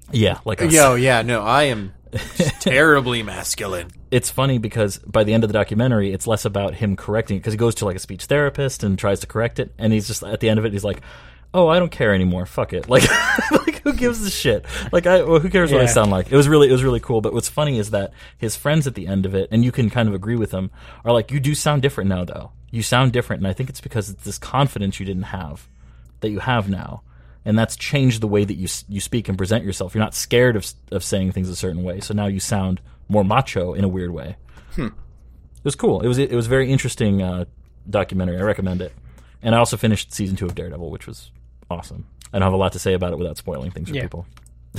Yeah, like us. Yo, yeah, no, I am terribly masculine. It's funny because by the end of the documentary, it's less about him correcting it, because he goes to like a speech therapist and tries to correct it, and he's just at the end of it, he's like, "Oh, I don't care anymore. Fuck it. Like, like who gives a shit? Like, I well, who cares what I Yeah. sound like?" It was really, it was really cool. But what's funny is that his friends at the end of it, and you can kind of agree with them, are like, "You do sound different now, though. You sound different," and I think it's because it's this confidence you didn't have that you have now. And that's changed the way that you you speak and present yourself. You're not scared of of saying things a certain way. So now you sound more macho in a weird way. Hmm. It was cool. It was it was a very interesting uh, documentary. I recommend it. And I also finished season two of Daredevil, which was awesome. I don't have a lot to say about it without spoiling things for Yeah. people.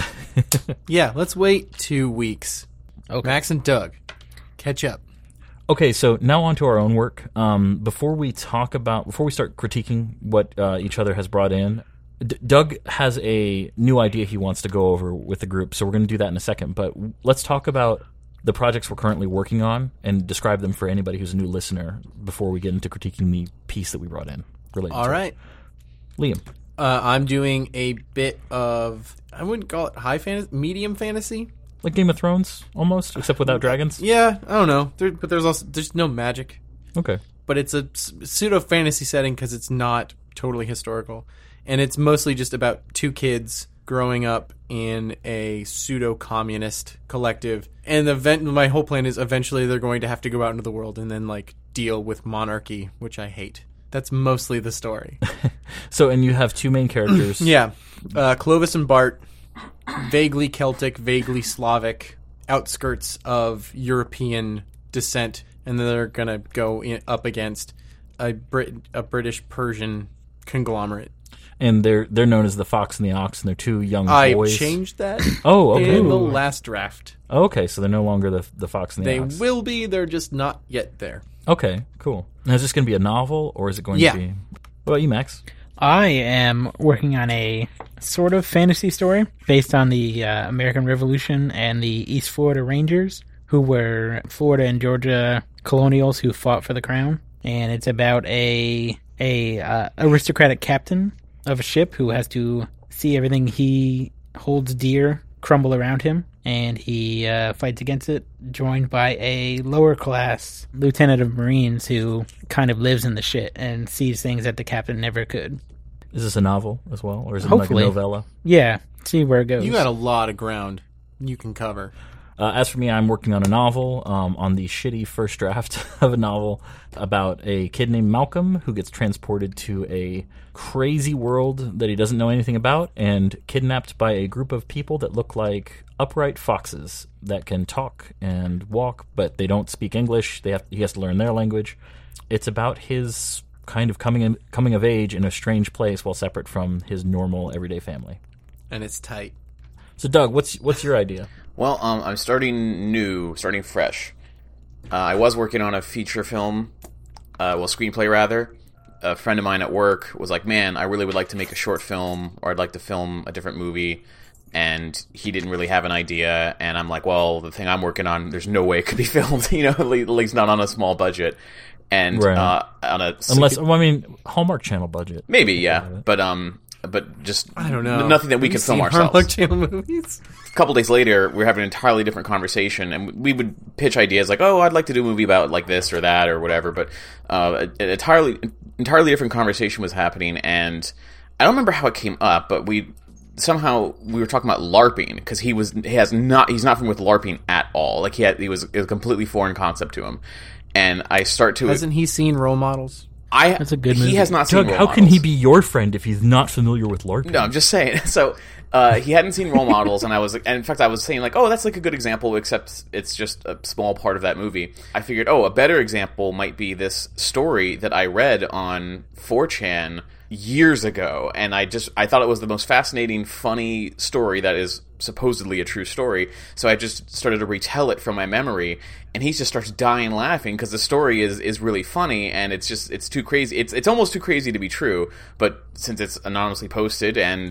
Yeah, let's wait two weeks. Okay. Max and Doug, catch up. Okay, so now on to our own work. Um, before we talk about, before we start critiquing what uh, each other has brought in, D- Doug has a new idea he wants to go over with the group, so we're going to do that in a second. But let's talk about the projects we're currently working on and describe them for anybody who's a new listener before we get into critiquing the piece that we brought in. Related All to it. right. Liam. Uh, I'm doing a bit of, I wouldn't call it high fantasy, medium fantasy. Like Game of Thrones, almost, except without dragons? Yeah, I don't know. There, but there's also, there's no magic. Okay. But it's a pseudo fantasy setting because it's not totally historical. And it's mostly just about two kids growing up in a pseudo communist collective. And the event, my whole plan is eventually they're going to have to go out into the world and then like deal with monarchy, which I hate. That's mostly the story. So, and you have two main characters. Yeah. Uh, Clovis and Bart, vaguely Celtic, vaguely Slavic, outskirts of European descent, and then they're going to go in, up against a, Brit- a British Persian conglomerate. And they're they're known as the Fox and the Ox, and they're two young I boys. changed that Oh, okay. in the last draft. Oh, okay, so they're no longer the the Fox and the They Ox. will be, they're just not yet there. Okay, cool. Now, is this going to be a novel, or is it going Yeah. to be... What about you, Max? I am working on a sort of fantasy story based on the uh, American Revolution and the East Florida Rangers, who were Florida and Georgia colonials who fought for the crown. And it's about a a uh, aristocratic captain of a ship who has to see everything he holds dear crumble around him, and he uh, fights against it, joined by a lower class lieutenant of Marines who kind of lives in the shit and sees things that the captain never could. Is this a novel as well, or is it Hopefully. like a novella? Yeah, see where it goes. You got a lot of ground you can cover. Uh, as for me, I'm working on a novel, um, on the shitty first draft of a novel about a kid named Malcolm who gets transported to a crazy world that he doesn't know anything about and kidnapped by a group of people that look like upright foxes that can talk and walk, but they don't speak English. They have he has to learn their language. It's about his kind of coming in, coming of age in a strange place while separate from his normal everyday family. And it's tight. So, Doug, what's what's your idea? Well, um, I'm starting new, starting fresh. Uh, I was working on a feature film, uh, well, screenplay rather. A friend of mine at work was like, man, I really would like to make a short film, or I'd like to film a different movie. And he didn't really have an idea. And I'm like, well, the thing I'm working on, there's no way it could be filmed, you know, at least not on a small budget. And Right. uh, on a Unless, well, I mean, Hallmark Channel budget. maybe, yeah, but um, but just I don't know. nothing that we Have could you film seen ourselves. Hallmark Channel movies? A couple days later, we were having an entirely different conversation, and we would pitch ideas like, "Oh, I'd like to do a movie about like this or that or whatever." But uh, an entirely, entirely different conversation was happening, and I don't remember how it came up, but we somehow we were talking about LARPing because he was he has not he's not familiar with LARPing at all. Like he had he was it was a completely foreign concept to him, and I start to Hasn't he seen Role Models? I That's a good he movie. has not seen Doug, Role how can he Models. be your friend if he's not familiar with LARPing? No, I'm just saying. So uh, he hadn't seen Role Models, and I was, and in fact, I was saying like, oh, that's like a good example, except it's just a small part of that movie. I figured, oh, a better example might be this story that I read on four chan years ago, and I just I thought it was the most fascinating, funny story that is supposedly a true story. So I just started to retell it from my memory, and he just starts dying laughing because the story is is really funny, and it's just it's too crazy. It's it's almost too crazy to be true, but since it's anonymously posted and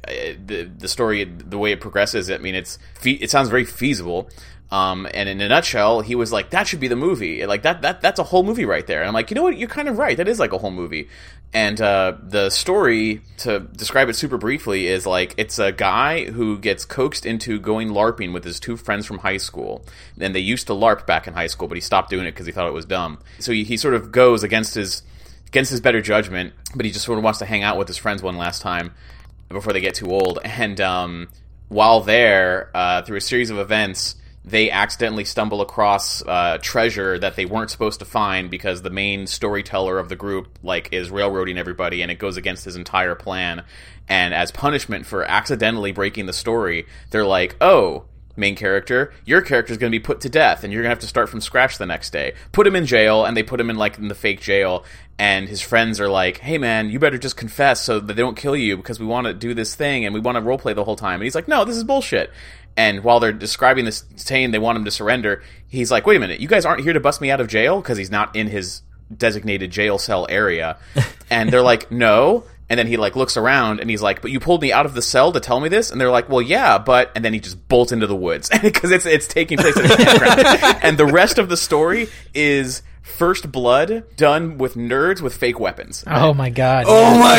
the the story, the way it progresses, I mean, it's fe- it sounds very feasible. Um, and in a nutshell, he was like, that should be the movie. Like, that, that that's a whole movie right there. And I'm like, you know what? You're kind of right. That is like a whole movie. And uh, the story, to describe it super briefly, is like, it's a guy who gets coaxed into going LARPing with his two friends from high school. And they used to LARP back in high school, but he stopped doing it because he thought it was dumb. So he, he sort of goes against his against his better judgment, but he just sort of wants to hang out with his friends one last time before they get too old. And um, while there, uh, through a series of events, they accidentally stumble across uh, treasure that they weren't supposed to find because the main storyteller of the group like is railroading everybody, and it goes against his entire plan. And as punishment for accidentally breaking the story, they're like, oh, main character, your character's going to be put to death, and you're going to have to start from scratch the next day. Put him in jail, and they put him in like in the fake jail, and his friends are like, hey man, you better just confess so that they don't kill you because we want to do this thing, and we want to roleplay the whole time. And he's like, no, this is bullshit. And while they're describing this, saying they want him to surrender, he's like, wait a minute, you guys aren't here to bust me out of jail? Because he's not in his designated jail cell area. And they're like, no. And then he like looks around and he's like, but you pulled me out of the cell to tell me this? And they're like, well, yeah, but... And then he just bolts into the woods because it's it's taking place at a campground. And the rest of the story is First Blood done with nerds with fake weapons. Oh my god. Oh my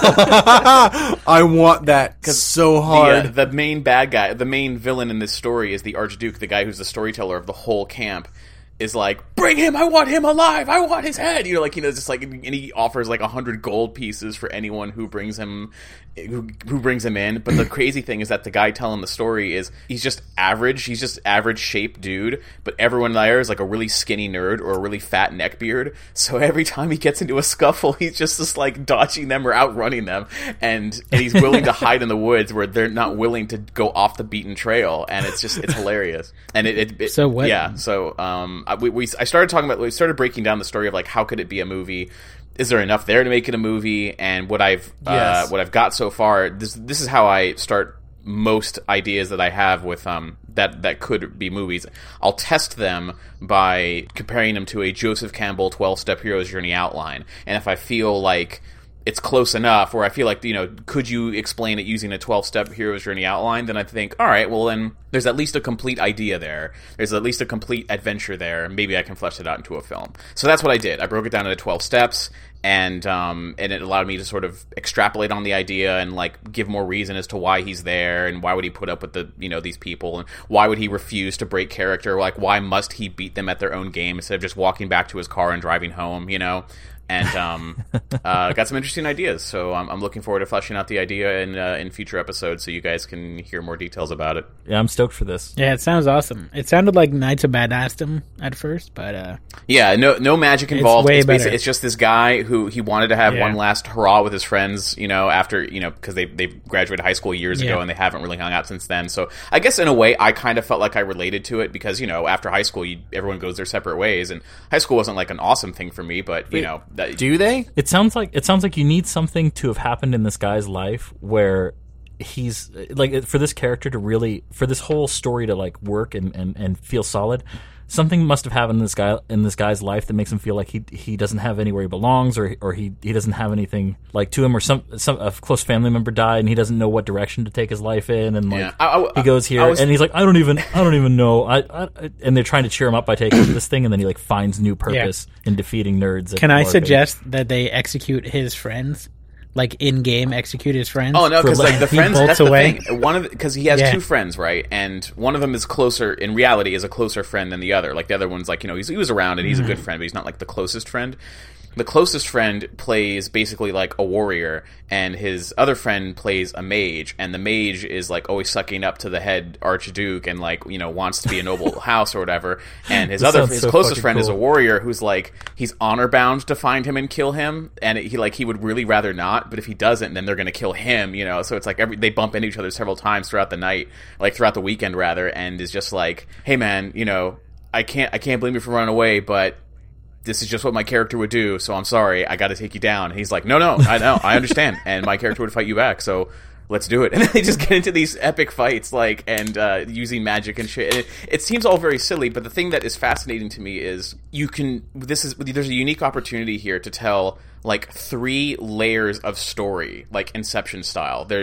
god. I want that so hard. The, uh, the main bad guy, the main villain in this story is the Archduke, the guy who's the storyteller of the whole camp. Is like, bring him, I want him alive, I want his head, you know, like, you know, just like, and he offers like a hundred gold pieces for anyone who brings him, who, who brings him in. But the crazy thing is that the guy telling the story is, he's just average, he's just average shaped dude, but everyone there is like a really skinny nerd or a really fat neckbeard, so every time he gets into a scuffle, he's just, just like dodging them or outrunning them, and, and he's willing to hide in the woods where they're not willing to go off the beaten trail, and it's just, it's hilarious. And it, it, it so what? Yeah, so, um, I, we, we I started talking about we started breaking down the story of like how could it be a movie? Is there enough there to make it a movie? And what I've yes. uh, what I've got so far, this this is how I start most ideas that I have with um that that could be movies. I'll test them by comparing them to a Joseph Campbell twelve-step hero's journey outline, and if I feel like it's close enough, or I feel like, you know, could you explain it using a twelve-step hero's journey outline? Then I think, all right, well then there's at least a complete idea there. There's at least a complete adventure there. Maybe I can flesh it out into a film. So that's what I did. I broke it down into twelve steps, and um, and it allowed me to sort of extrapolate on the idea and like give more reason as to why he's there and why would he put up with the, you know, these people, and why would he refuse to break character? Like, why must he beat them at their own game instead of just walking back to his car and driving home? You know. And um, uh, got some interesting ideas, so I'm, I'm looking forward to fleshing out the idea in uh, in future episodes, so you guys can hear more details about it. Yeah, I'm stoked for this. Yeah, it sounds awesome. It sounded like Knights of Badassdom at first, but uh, yeah, no no magic involved. It's way it's, better. It's just this guy who he wanted to have Yeah. one last hurrah with his friends, you know, after, you know, because they they graduated high school years Yeah. ago and they haven't really hung out since then. So I guess in a way, I kind of felt like I related to it because, you know, after high school, you, everyone goes their separate ways, and high school wasn't like an awesome thing for me, but you Wait, know, that, Do they? It sounds like it sounds like you need something to have happened in this guy's life where he's like, for this character to really, for this whole story to like work and, and, and feel solid. Something must have happened in this guy in this guy's life that makes him feel like he he doesn't have anywhere he belongs, or or he, he doesn't have anything like to him, or some some a close family member died and he doesn't know what direction to take his life in, and like Yeah. I- I- he goes here I was- and he's like, I don't even I don't even know, I, I and they're trying to cheer him up by taking this thing, and then he like finds new purpose in defeating nerds. at can I LARPing. suggest that they execute his friends? Like, in-game, execute his friends? Oh no, because For like the he friends. bolts That's away. the thing. One of because he has Yeah. two friends, right? And one of them is closer. In reality, is a closer friend than the other. Like the other one's like, you know, he's, he was around and he's Mm-hmm. a good friend, but he's not like the closest friend. The closest friend plays basically like a warrior, and his other friend plays a mage, and the mage is like always sucking up to the head archduke and like, you know, wants to be a noble house or whatever. And his This other sounds his so closest fucking friend is a cool. warrior who's like, he's honor bound to find him and kill him, and he like he would really rather not, but if he doesn't, then they're gonna kill him, you know. So it's like every they bump into each other several times throughout the night, like throughout the weekend rather, and is just like, hey man, you know, I can't I can't blame you for running away, but this is just what my character would do, so I'm sorry, I gotta take you down. And he's like, no, no, I know, I understand, and my character would fight you back, so let's do it. And then they just get into these epic fights, like, and uh, using magic and shit. And it, it seems all very silly, but the thing that is fascinating to me is you can, this is, there's a unique opportunity here to tell, like, three layers of story, like Inception style. There's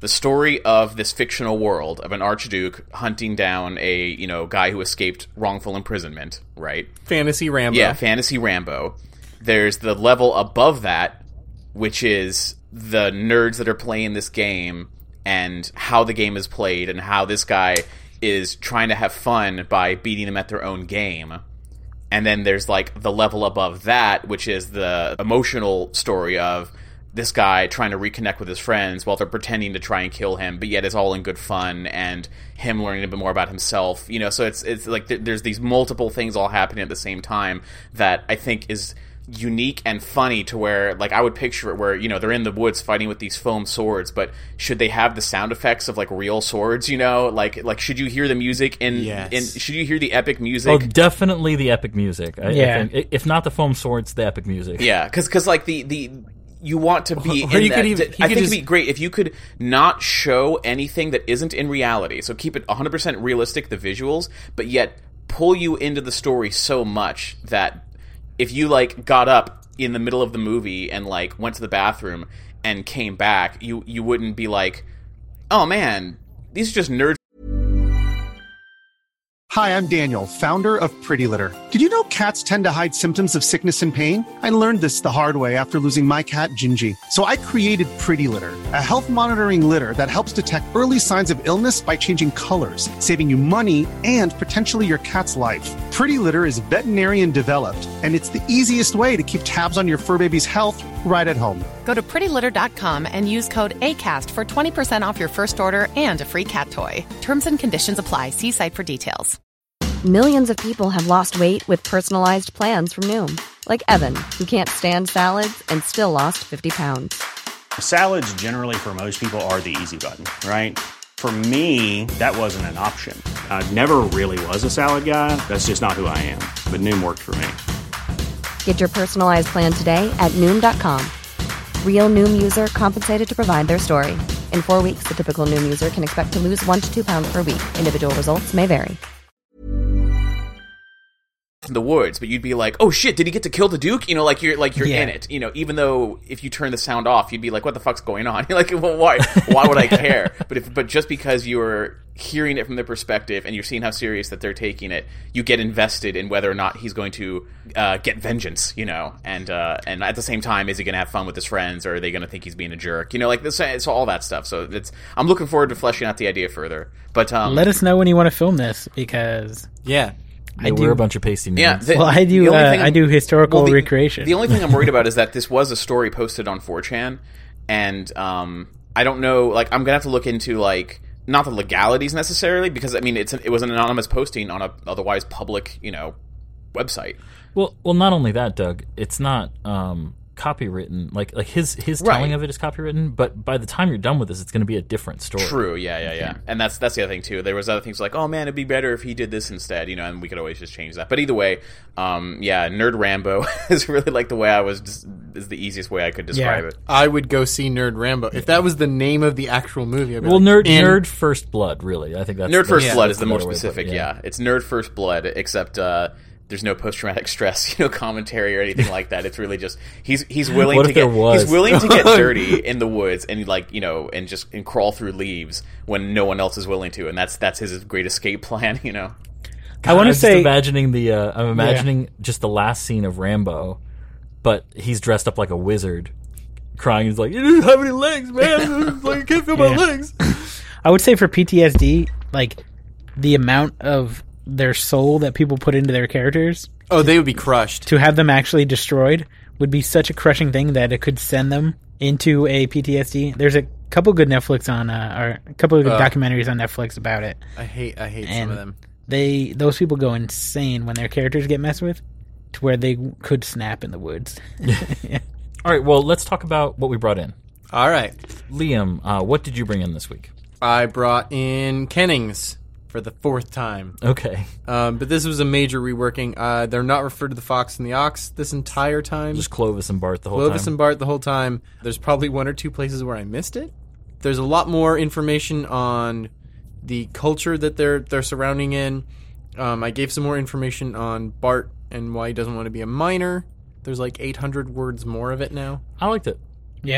the story of this fictional world of an archduke hunting down a, you know, guy who escaped wrongful imprisonment, right? Fantasy Rambo. Yeah, fantasy Rambo. There's the level above that, which is the nerds that are playing this game and how the game is played and how this guy is trying to have fun by beating them at their own game. And then there's, like, the level above that, which is the emotional story of this guy trying to reconnect with his friends while they're pretending to try and kill him, but yet it's all in good fun, and him learning a bit more about himself. You know, so it's it's like th- there's these multiple things all happening at the same time that I think is unique and funny to where, like, I would picture it where, you know, they're in the woods fighting with these foam swords, but should they have the sound effects of, like, real swords, you know? Like, like should you hear the music in, Yes. in should you hear the epic music? Oh, definitely the epic music. I, Yeah. I think. If not the foam swords, the epic music. Yeah, because cause, like, the... the you want to be Or in you that. could even- I you think could it'd just- be great if you could not show anything that isn't in reality. So keep it one hundred percent realistic, the visuals, but yet pull you into the story so much that if you, like, got up in the middle of the movie and, like, went to the bathroom and came back, you, you wouldn't be like, oh man, these are just nerds. Hi, I'm Daniel, founder of Pretty Litter. Did you know cats tend to hide symptoms of sickness and pain? I learned this the hard way after losing my cat, Gingy. So I created Pretty Litter, a health monitoring litter that helps detect early signs of illness by changing colors, saving you money and potentially your cat's life. Pretty Litter is veterinarian developed, and it's the easiest way to keep tabs on your fur baby's health right at home. Go to pretty litter dot com and use code ACAST for twenty percent off your first order and a free cat toy. Terms and conditions apply. See site for details. Millions of people have lost weight with personalized plans from Noom. Like Evan, who can't stand salads and still lost fifty pounds. Salads generally for most people are the easy button, right? For me, that wasn't an option. I never really was a salad guy. That's just not who I am. But Noom worked for me. Get your personalized plan today at Noom dot com. Real Noom user compensated to provide their story. In four weeks, the typical Noom user can expect to lose one to two pounds per week. Individual results may vary. In the woods, but you'd be like, oh shit, did he get to kill the Duke? You know, like you're like you're Yeah. in it. You know, even though if you turn the sound off, you'd be like, what the fuck's going on? You're like, well, why? Why would I care? But if but just because you're hearing it from their perspective and you're seeing how serious that they're taking it, you get invested in whether or not he's going to uh, get vengeance. You know, and uh, and at the same time, is he going to have fun with his friends, or are they going to think he's being a jerk? You know, like this, it's all that stuff. So it's I'm looking forward to fleshing out the idea further. But um, Let us know when you want to film this, because Yeah. I We're do. a bunch of pasty nerds. yeah, the- Well, I the do. only Uh, thing I I'm- do historical well, the- recreation. The only thing I'm worried about is that this was a story posted on four chan, and um, I don't know. Like, I'm gonna have to look into like not the legalities necessarily, because I mean, it's an, it was an anonymous posting on a otherwise public, you know, website. Well, well, not only that, Doug. It's not um, copywritten. Like, like his his Right. telling of it is copywritten. But by the time you're done with this, it's going to be a different story. True. Yeah, yeah, yeah. And that's that's the other thing too. There was other things like, oh man, it'd be better if he did this instead, you know, and we could always just change that. But either way, um, yeah, Nerd Rambo is really like the way I was. Just, is the easiest way I could describe Yeah. it. I would go see Nerd Rambo. If that was the name of the actual movie, I'd be Well, like, nerd in. nerd First Blood. Really, I think that's Nerd First that's- Blood that's is the more better way to put it, specific, yeah. It's Nerd First Blood, except uh, there's no post traumatic stress, you know, commentary or anything like that. It's really just he's he's willing What to if there get was? he's willing to get dirty in the woods and like you know and just and crawl through leaves when no one else is willing to, and that's that's his great escape plan, you know. I want I'm to just say, imagining the. Uh, I'm imagining just the last scene of Rambo, but he's dressed up like a wizard, crying. He's like, "You didn't have any legs, man. Like, I can't feel my Yeah. legs." I would say for P T S D, like the amount of their soul that people put into their characters Oh, they would be crushed. to have them actually destroyed would be such a crushing thing that it could send them into a P T S D. There's a couple good Netflix on, uh, or a couple of good Uh. documentaries on Netflix about it. I hate I hate some And of them. they, those people go insane when their characters get messed with, to where they could snap in the woods. Yeah. All right. Well, let's talk about what we brought in. All right. Liam, uh, what did you bring in this week? I brought in Kennings for the fourth time. Okay. Um, but this was a major reworking. Uh, they're not referred to the Fox and the Ox this entire time. Just Clovis and Bart the whole Clovis time. and Bart the whole time. There's probably one or two places where I missed it. There's a lot more information on the culture that they're they're surrounding in. Um, I gave some more information on Bart and why he doesn't want to be a miner. There's like eight hundred words more of it now. I liked it. Yeah.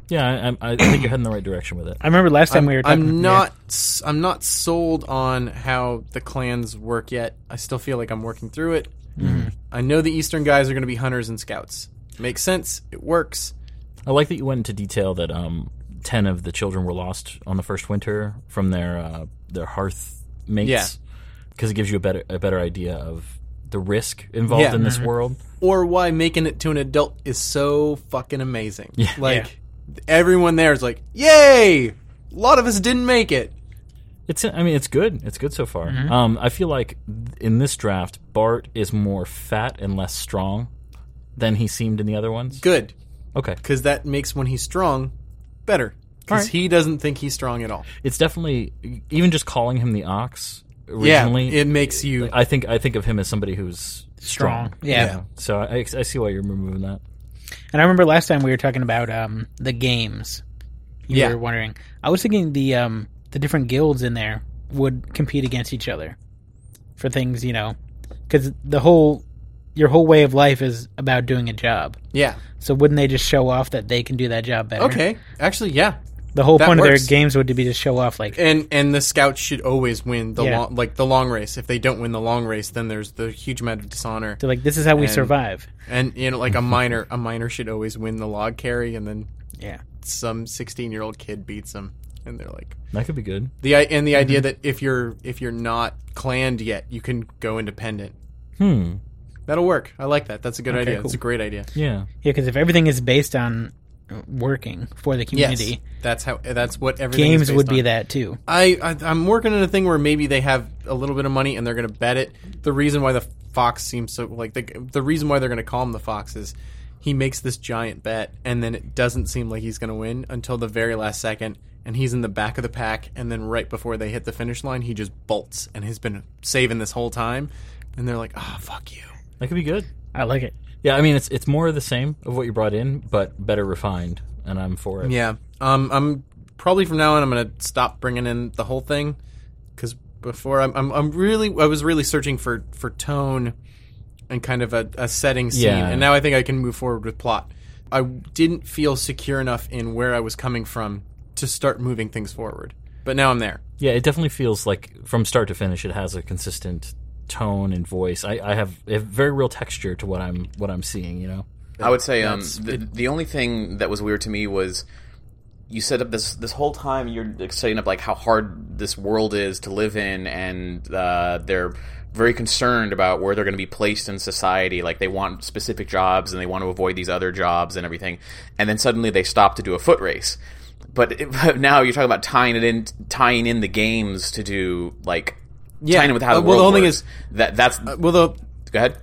Yeah, I, I think you're heading the right direction with it. I remember last time I'm, we were talking. I'm not. s- I'm not sold on how the clans work yet. I still feel like I'm working through it. Mm-hmm. I know the Eastern guys are going to be hunters and scouts. Makes sense. It works. I like that you went into detail that um, ten of the children were lost on the first winter from their uh, their hearth mates. Yeah. Because it gives you a better a better idea of the risk involved Yeah. in this Mm-hmm. world. Or why making it to an adult is so fucking amazing. Yeah. Like everyone there is like, yay! A lot of us didn't make it. It's I mean it's good. It's good so far. Mm-hmm. Um, I feel like in this draft, Bart is more fat and less strong than he seemed in the other ones. Good, Okay. because that makes when he's strong better. Because Alright. he doesn't think he's strong at all. It's definitely even just calling him the Ox Yeah, originally. it makes you. I think I think of him as somebody who's strong. Strong. Yeah. Yeah. So I, I see why you're removing that. And I remember last time we were talking about um, the games. You Yeah. were wondering. I was thinking the um, the different guilds in there would compete against each other for things, you know, because the whole your whole way of life is about doing a job. Yeah. So wouldn't they just show off that they can do that job better? Okay. Actually, yeah. The whole That point works. of their games would be to show off, like, And and the scouts should always win the Yeah. long, like the long race. If they don't win the long race, then there's the huge amount of dishonor. they're like, this is how we And- survive. And you know, like a miner, a miner should always win the log carry, and then Yeah. some sixteen-year-old kid beats them, and they're like That could be good. the i- and the idea that if you're if you're not clanned yet, you can go independent. Hmm. That'll work. I like that. That's a good Okay, idea. cool. It's a great idea. Yeah. Yeah, because if everything is based on working for the community, Yes, that's how. That's what everything. games is based would be on. that too. I, I I'm working on a thing where maybe they have a little bit of money and they're going to bet it. The reason why the fox seems so like the the reason why they're going to call him the fox is he makes this giant bet and then it doesn't seem like he's going to win until the very last second, and he's in the back of the pack, and then right before they hit the finish line, he just bolts and has been saving this whole time, and they're like, "Ah, oh, fuck you." That could be good. I like it. Yeah, I mean it's it's more of the same of what you brought in, but better refined, and I'm for it. Yeah. Um. I'm probably from now on I'm going to stop bringing in the whole thing because before I'm, I'm I'm really I was really searching for for tone and kind of a, a setting scene, Yeah. and now I think I can move forward with plot. I didn't feel secure enough in where I was coming from to start moving things forward, but now I'm there. Yeah, it definitely feels like from start to finish it has a consistent tone and voice. I, I have a very real texture to what I'm what I'm seeing, you know. I would say um, That's- the, it- the only thing that was weird to me was you set up this this whole time you're like, setting up like how hard this world is to live in, and uh, they're very concerned about where they're going to be placed in society. Like they want specific jobs and they want to avoid these other jobs and everything. And then suddenly they stop to do a foot race. But, it, but now you're talking about tying it in, tying in the games to do like Yeah. tying in with how Uh, the well, world the whole thing works. is- that that's Uh, well, the go ahead.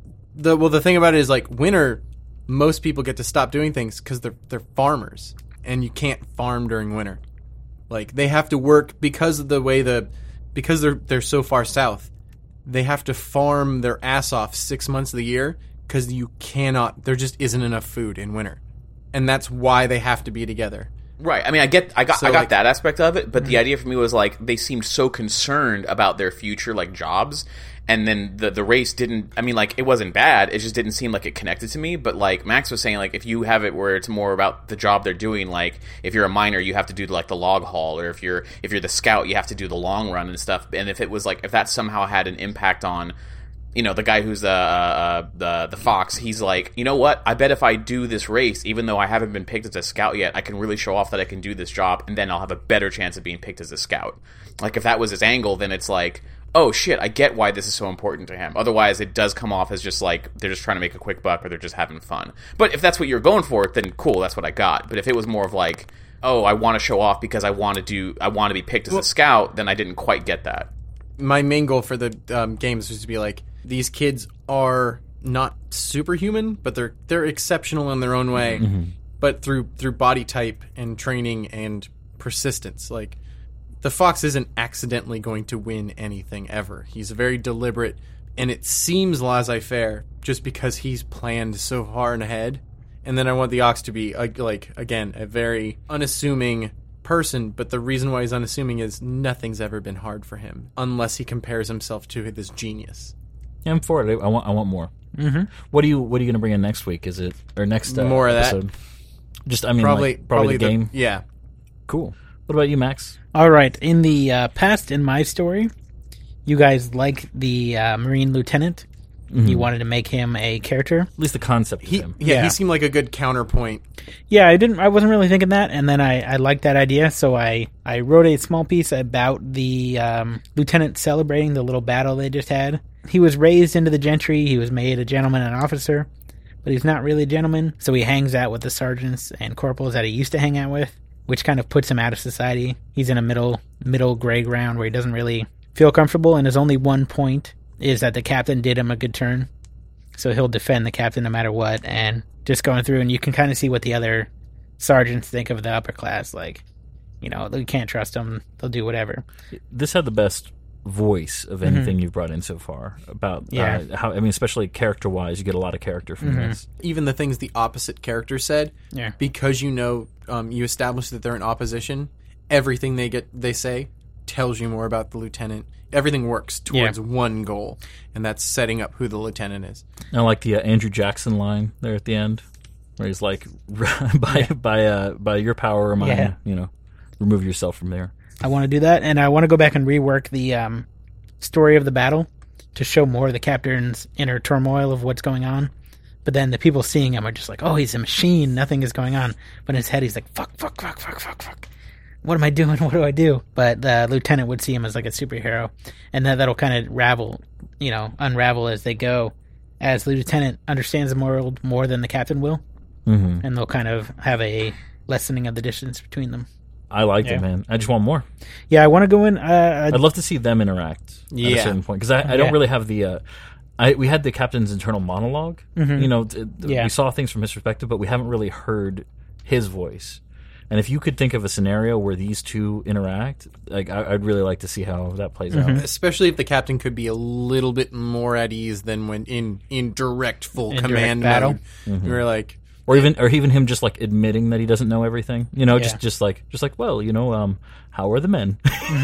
the well the thing about it is like winter, most people get to stop doing things because they're they're farmers, and you can't farm during winter. Like they have to work because of the way the because they're they're so far south. They have to farm their ass off six months of the year because you cannot. There just isn't enough food in winter, and that's why they have to be together. Right. I mean, I get, I got, So, I got like- that aspect of it, but the idea for me was like they seemed so concerned about their future, like jobs, and then the the race didn't. I mean, like it wasn't bad. It just didn't seem like it connected to me. But like Max was saying, like if you have it where it's more about the job they're doing, like if you're a miner, you have to do like the log haul, or if you're if you're the scout, you have to do the long run and stuff. And if it was like if that somehow had an impact on, you know, the guy who's the uh, the the fox, he's like, you know what? I bet if I do this race, even though I haven't been picked as a scout yet, I can really show off that I can do this job, and then I'll have a better chance of being picked as a scout. Like if that was his angle, then it's like, oh shit, I get why this is so important to him. Otherwise, it does come off as just like they're just trying to make a quick buck or they're just having fun. But if that's what you're going for, then cool, that's what I got. But if it was more of like, oh, I want to show off because I want to do, I want to be picked as a scout, then I didn't quite get that. My main goal for the um, games was to be like these kids are not superhuman, but they're they're exceptional in their own way. Mm-hmm. But through through body type and training and persistence, like the fox isn't accidentally going to win anything ever. He's very deliberate, and it seems laissez-faire just because he's planned so far ahead. And then I want the ox to be uh, like again a very unassuming person, but the reason why he's unassuming is nothing's ever been hard for him unless he compares himself to this genius. Yeah, I'm for it. I want I want more. Mm-hmm. What are you What are you going to bring in next week? Is it or next uh, More of that. episode? Just, I mean, probably like, probably, probably the game. Yeah. Cool. What about you, Max? All right. In the uh, past, in my story, you guys like the uh, Marine Lieutenant. Mm-hmm. You wanted to make him a character. At least the concept of he, him. Yeah, Yeah. he seemed like a good counterpoint. Yeah, I didn't. I wasn't really thinking that, and then I, I liked that idea, so I, I wrote a small piece about the um, lieutenant celebrating the little battle they just had. He was raised into the gentry. He was made a gentleman and officer, but he's not really a gentleman. So he hangs out with the sergeants and corporals that he used to hang out with, which kind of puts him out of society. He's in a middle middle gray ground where he doesn't really feel comfortable, and his only one point is that the captain did him a good turn. So he'll defend the captain no matter what, and just going through, and you can kind of see what the other sergeants think of the upper class. Like, you know, you can't trust them. They'll do whatever. This had the best voice of anything mm-hmm. you've brought in so far. About yeah. uh, how, I mean, especially character-wise, you get a lot of character from Mm-hmm. this. Even the things the opposite character said, Yeah. because you know, um, you establish that they're in opposition, everything they get, they say tells you more about the lieutenant. Everything works towards Yeah. one goal, and that's setting up who the lieutenant is. I like the uh, Andrew Jackson line there at the end, where he's like, "By by uh, by your power or mine, Yeah. you know, remove yourself from there." I want to do that, and I want to go back and rework the um, story of the battle to show more of the captain's inner turmoil of what's going on. But then the people seeing him are just like, oh, he's a machine, nothing is going on. But in his head, he's like, fuck, fuck, fuck, fuck, fuck, fuck. What am I doing? What do I do? But the lieutenant would see him as like a superhero, and that, that'll kind of ravel, you know, unravel as they go, as the lieutenant understands the world more than the captain will, mm-hmm. and they'll kind of have a lessening of the distance between them. I liked Yeah. it, man. I just want more. Yeah, I want to go in. Uh, I'd love to see them interact at Yeah. a certain point, because I, I don't Yeah. really have the. Uh, I we had the captain's internal monologue. Mhm. You know, t- Yeah. we saw things from his perspective, but we haven't really heard his voice. And if you could think of a scenario where these two interact, like I, I'd really like to see how that plays out. Especially if the captain could be a little bit more at ease than when in, in direct full In command direct battle. mode. You're like, Or even, or even him just like admitting that he doesn't know everything. You know, Yeah. just, just like, just like, well, you know, um, how are the men?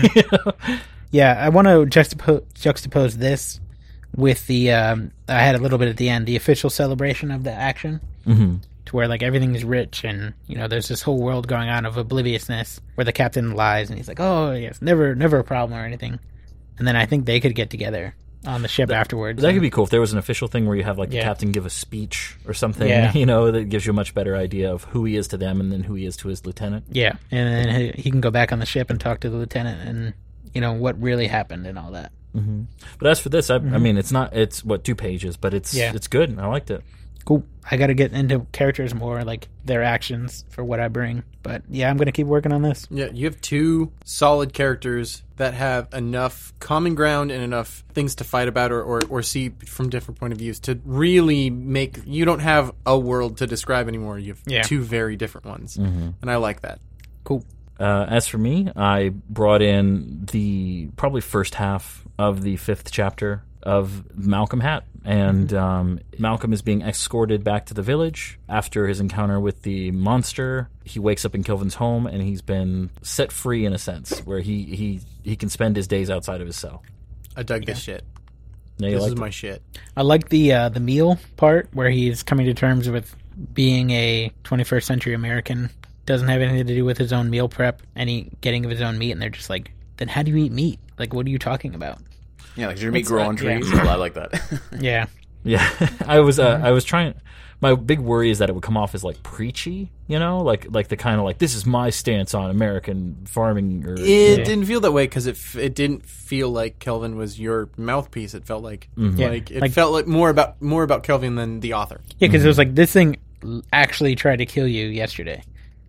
Yeah, I want to juxtapose, juxtapose this with the. Um, I had a little bit at the end, the official celebration of the action, mm-hmm. to where like everything is rich, and you know, there's this whole world going on of obliviousness where the captain lies, and he's like, "Oh yes, never, never a problem or anything." And then I think they could get together on the ship afterwards. That and- could be cool if there was an official thing where you have like the Yeah. captain give a speech or something. Yeah. You know, that gives you a much better idea of who he is to them and then who he is to his lieutenant. Yeah, and then he, he can go back on the ship and talk to the lieutenant, and you know what really happened and all that. Mm-hmm. But as for this, I, I mean, it's not. It's what two pages, but it's Yeah. it's good. I liked it. Cool. I got to get into characters more, like their actions for what I bring. But yeah, I'm going to keep working on this. yeah, you have two solid characters that have enough common ground and enough things to fight about or, or, or see from different point of views to really make, you don't have a world to describe anymore. You have Yeah. two very different ones. Mm-hmm. And I like that. Cool. Uh, as for me, I brought in the probably first half of the fifth chapter of Malcolm Hat. And um, Malcolm is being escorted back to the village after his encounter with the monster. He wakes up in Kelvin's home, and he's been set free in a sense, where he, he, he can spend his days outside of his cell. I dug this shit. Now, you This like is it? my shit. I like the uh, the meal part where he's coming to terms with being a twenty-first century American. Doesn't have anything to do with his own meal prep, any getting of his own meat, and they're just like, then how do you eat meat? Like, what are you talking about? Yeah, like, does your meat It's grow like- on trees? yeah. Well, I like that. Yeah. Yeah, I was uh, I was trying. My big worry is that it would come off as like preachy, you know, like like the kind of like this is my stance on American farming. Or It Yeah. didn't feel that way because it f- it didn't feel like Kelvin was your mouthpiece. It felt like Yeah. like it Like- felt like more about more about Kelvin than the author. Yeah, because it was like, this thing actually tried to kill you yesterday.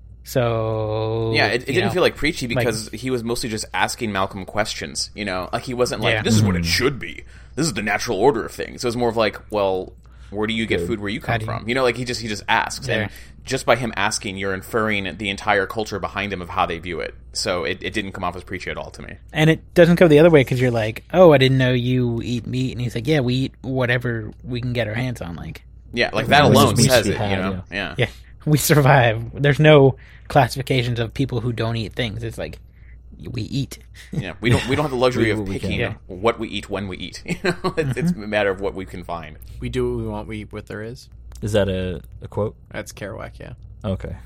So... Yeah, it, it you didn't know, feel like preachy because he was mostly just asking Malcolm questions, you know? Like, he wasn't like, Yeah. this is what it should be. This is the natural order of things. It was more of like, well, where do you get food where you come do you- from? You know, like, he just he just asks. Yeah. And just by him asking, you're inferring the entire culture behind him of how they view it. So it, it didn't come off as preachy at all to me. And it doesn't go the other way because you're like, oh, I didn't know you eat meat. And he's like, yeah, we eat whatever we can get our hands on. Like, Yeah, like, that Always alone just needs says to be it, had, you know? Yeah. yeah, we survive. There's no classifications of people who don't eat things. It's like, we eat. Yeah, we don't we don't have the luxury We- of we picking can. Yeah. what we eat when we eat. You know, it's, it's a matter of what we can find. We do what we want. We eat what there is. Is that a, a quote? That's Kerouac, yeah. Okay.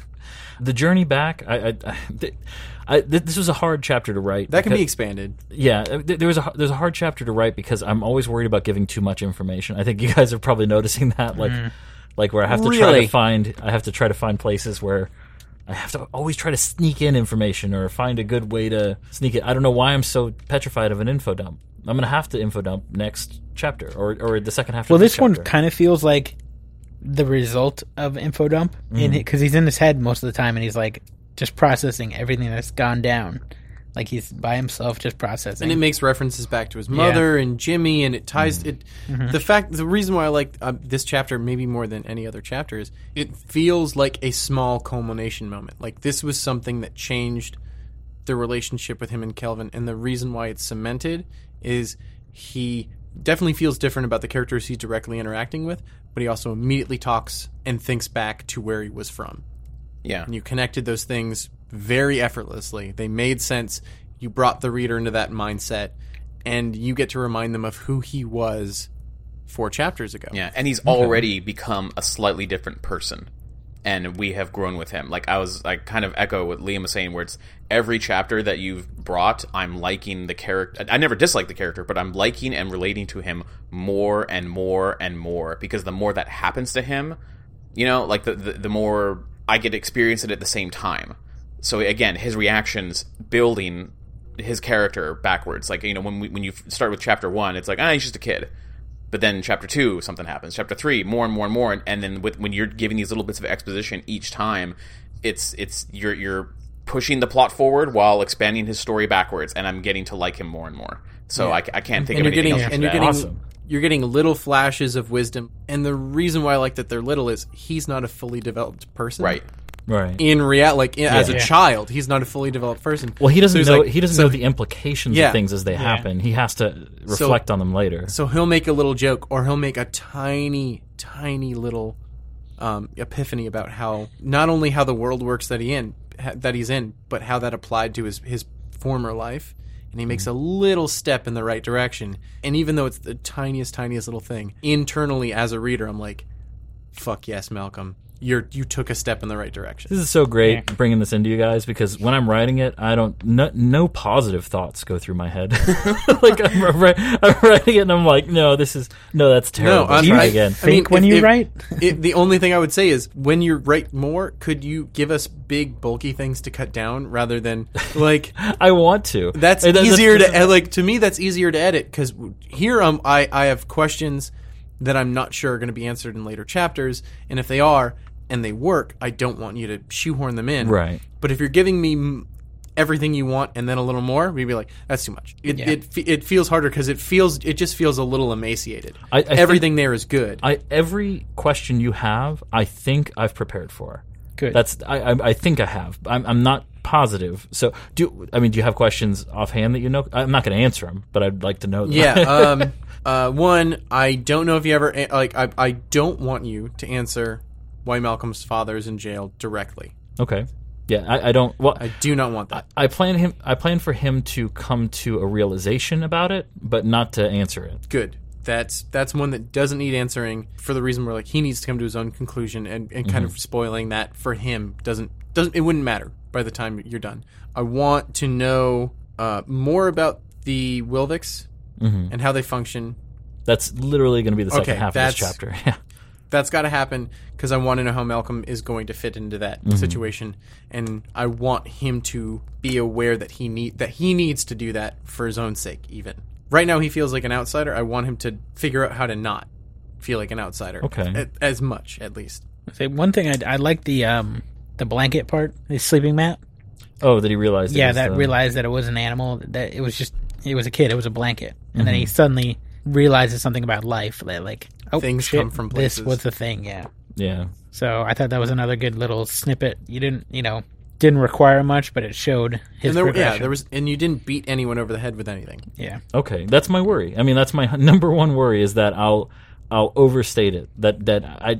The journey back, I, I, I, I, this was a hard chapter to write. That can because, be expanded. Yeah, there was a there's a hard chapter to write because I'm always worried about giving too much information. I think you guys are probably noticing that, like, mm. like where I have to really? try to find, I have to try to find places where I have to always try to sneak in information or find a good way to sneak it. I don't know why I'm so petrified of an info dump. I'm gonna have to info dump next chapter or or the second half. Well, of this this one chapter. kind of feels like the result of info dump in because he's in his head most of the time and he's like just processing everything that's gone down, like he's by himself just processing. And it makes references back to his mother yeah. and Jimmy, and it ties mm. it. Mm-hmm. The fact, the reason why I like uh, this chapter maybe more than any other chapter is it feels like a small culmination moment. Like this was something that changed the relationship with him and Kelvin, and the reason why it's cemented is he definitely feels different about the characters he's directly interacting with, but he also immediately talks and thinks back to where he was from. Yeah. And you connected those things very effortlessly. They made sense. You brought the reader into that mindset, and you get to remind them of who he was four chapters ago. Yeah, and he's okay. already become a slightly different person. And we have grown with him. Like, I was, I kind of echo what Liam was saying, where it's every chapter that you've brought, I'm liking the character. I never disliked the character, but I'm liking and relating to him more and more and more. Because the more that happens to him, you know, like, the, the, the more I get to experience it at the same time. So, again, his reactions building his character backwards. Like, you know, when we, when you start with chapter one, it's like, ah, he's just a kid. But then chapter two, something happens. Chapter three, more and more and more, and, and then with, when you're giving these little bits of exposition each time, it's it's you're you're pushing the plot forward while expanding his story backwards, and I'm getting to like him more and more. So yeah. I, I can't think and of anything getting, else. And you're that. getting awesome. You're getting little flashes of wisdom, and the reason why I like that they're little is he's not a fully developed person, right? Right. In real, like yeah. as a Yeah. child, he's not a fully developed person. Well, he doesn't So know. like- he doesn't so- know the implications Yeah. of things as they happen. He has to reflect on them later. So he'll make a little joke, or he'll make a tiny, tiny little um, epiphany about how not only how the world works that he in ha- that he's in, but how that applied to his his former life. And he makes a little step in the right direction. And even though it's the tiniest, tiniest little thing, internally as a reader, I'm like, "Fuck yes, Malcolm." You're, you took a step in the right direction. This is so great Yeah. bringing this into you guys because when I'm writing it, I don't no, no positive thoughts go through my head. Like I'm, I'm writing it and I'm like, no, this is no, that's terrible. I'm- Try I- again. Think when if- you if- write? it, the only thing I would say is when you write more, could you give us big, bulky things to cut down rather than like I want to. that's Uh, that- easier that's- to like to me. That's easier to edit because here um, I I have questions that I'm not sure are going to be answered in later chapters, and if they are and they work, I don't want you to shoehorn them in. Right. But if you're giving me m- everything you want and then a little more, we'd be like, that's too much. It Yeah. it, fe- it feels harder because it feels it just feels a little emaciated. I- I think- Everything there is good. I every question you have, I think I've prepared for. Good. That's I I, I think I have. I'm I'm not positive. So do I mean do you have questions offhand that you know? I'm not going to answer them, but I'd like to know them. Yeah. Um, uh, one, I don't know if you ever a- like. I I don't want you to answer why Malcolm's father is in jail directly. Okay. Yeah. I, I don't. Well, I do not want that. I plan him. I plan for him to come to a realization about it, but not to answer it. Good. That's that's one that doesn't need answering for the reason where like he needs to come to his own conclusion and, and kind Mm-hmm. of spoiling that for him doesn't doesn't it wouldn't matter by the time you're done. I want to know uh, more about the Wilviks Mm-hmm. and how they function. That's literally going to be the second Okay, half of this that's- chapter. Yeah. That's got to happen because I want to know how Malcolm is going to fit into that Mm-hmm. situation, and I want him to be aware that he need that he needs to do that for his own sake. Even right now, he feels like an outsider. I want him to figure out how to not feel like an outsider. Okay. a- as much at least. Say one thing I I like the um the blanket part, the sleeping mat. Oh, that he realized. it Yeah, was that the- realized that it was an animal. That it was just it was a kid. It was a blanket, and then he Mm-hmm. suddenly realizes something about life. That like oh, Things shit, come from this places. was the thing. Yeah. Yeah. So I thought that was another good little snippet. You didn't you know didn't require much, but it showed his And there, yeah, progression. there was, and you didn't beat anyone over the head with anything. yeah. Okay, that's my worry. I mean, that's my number one worry is that I'll I'll overstate it. That that I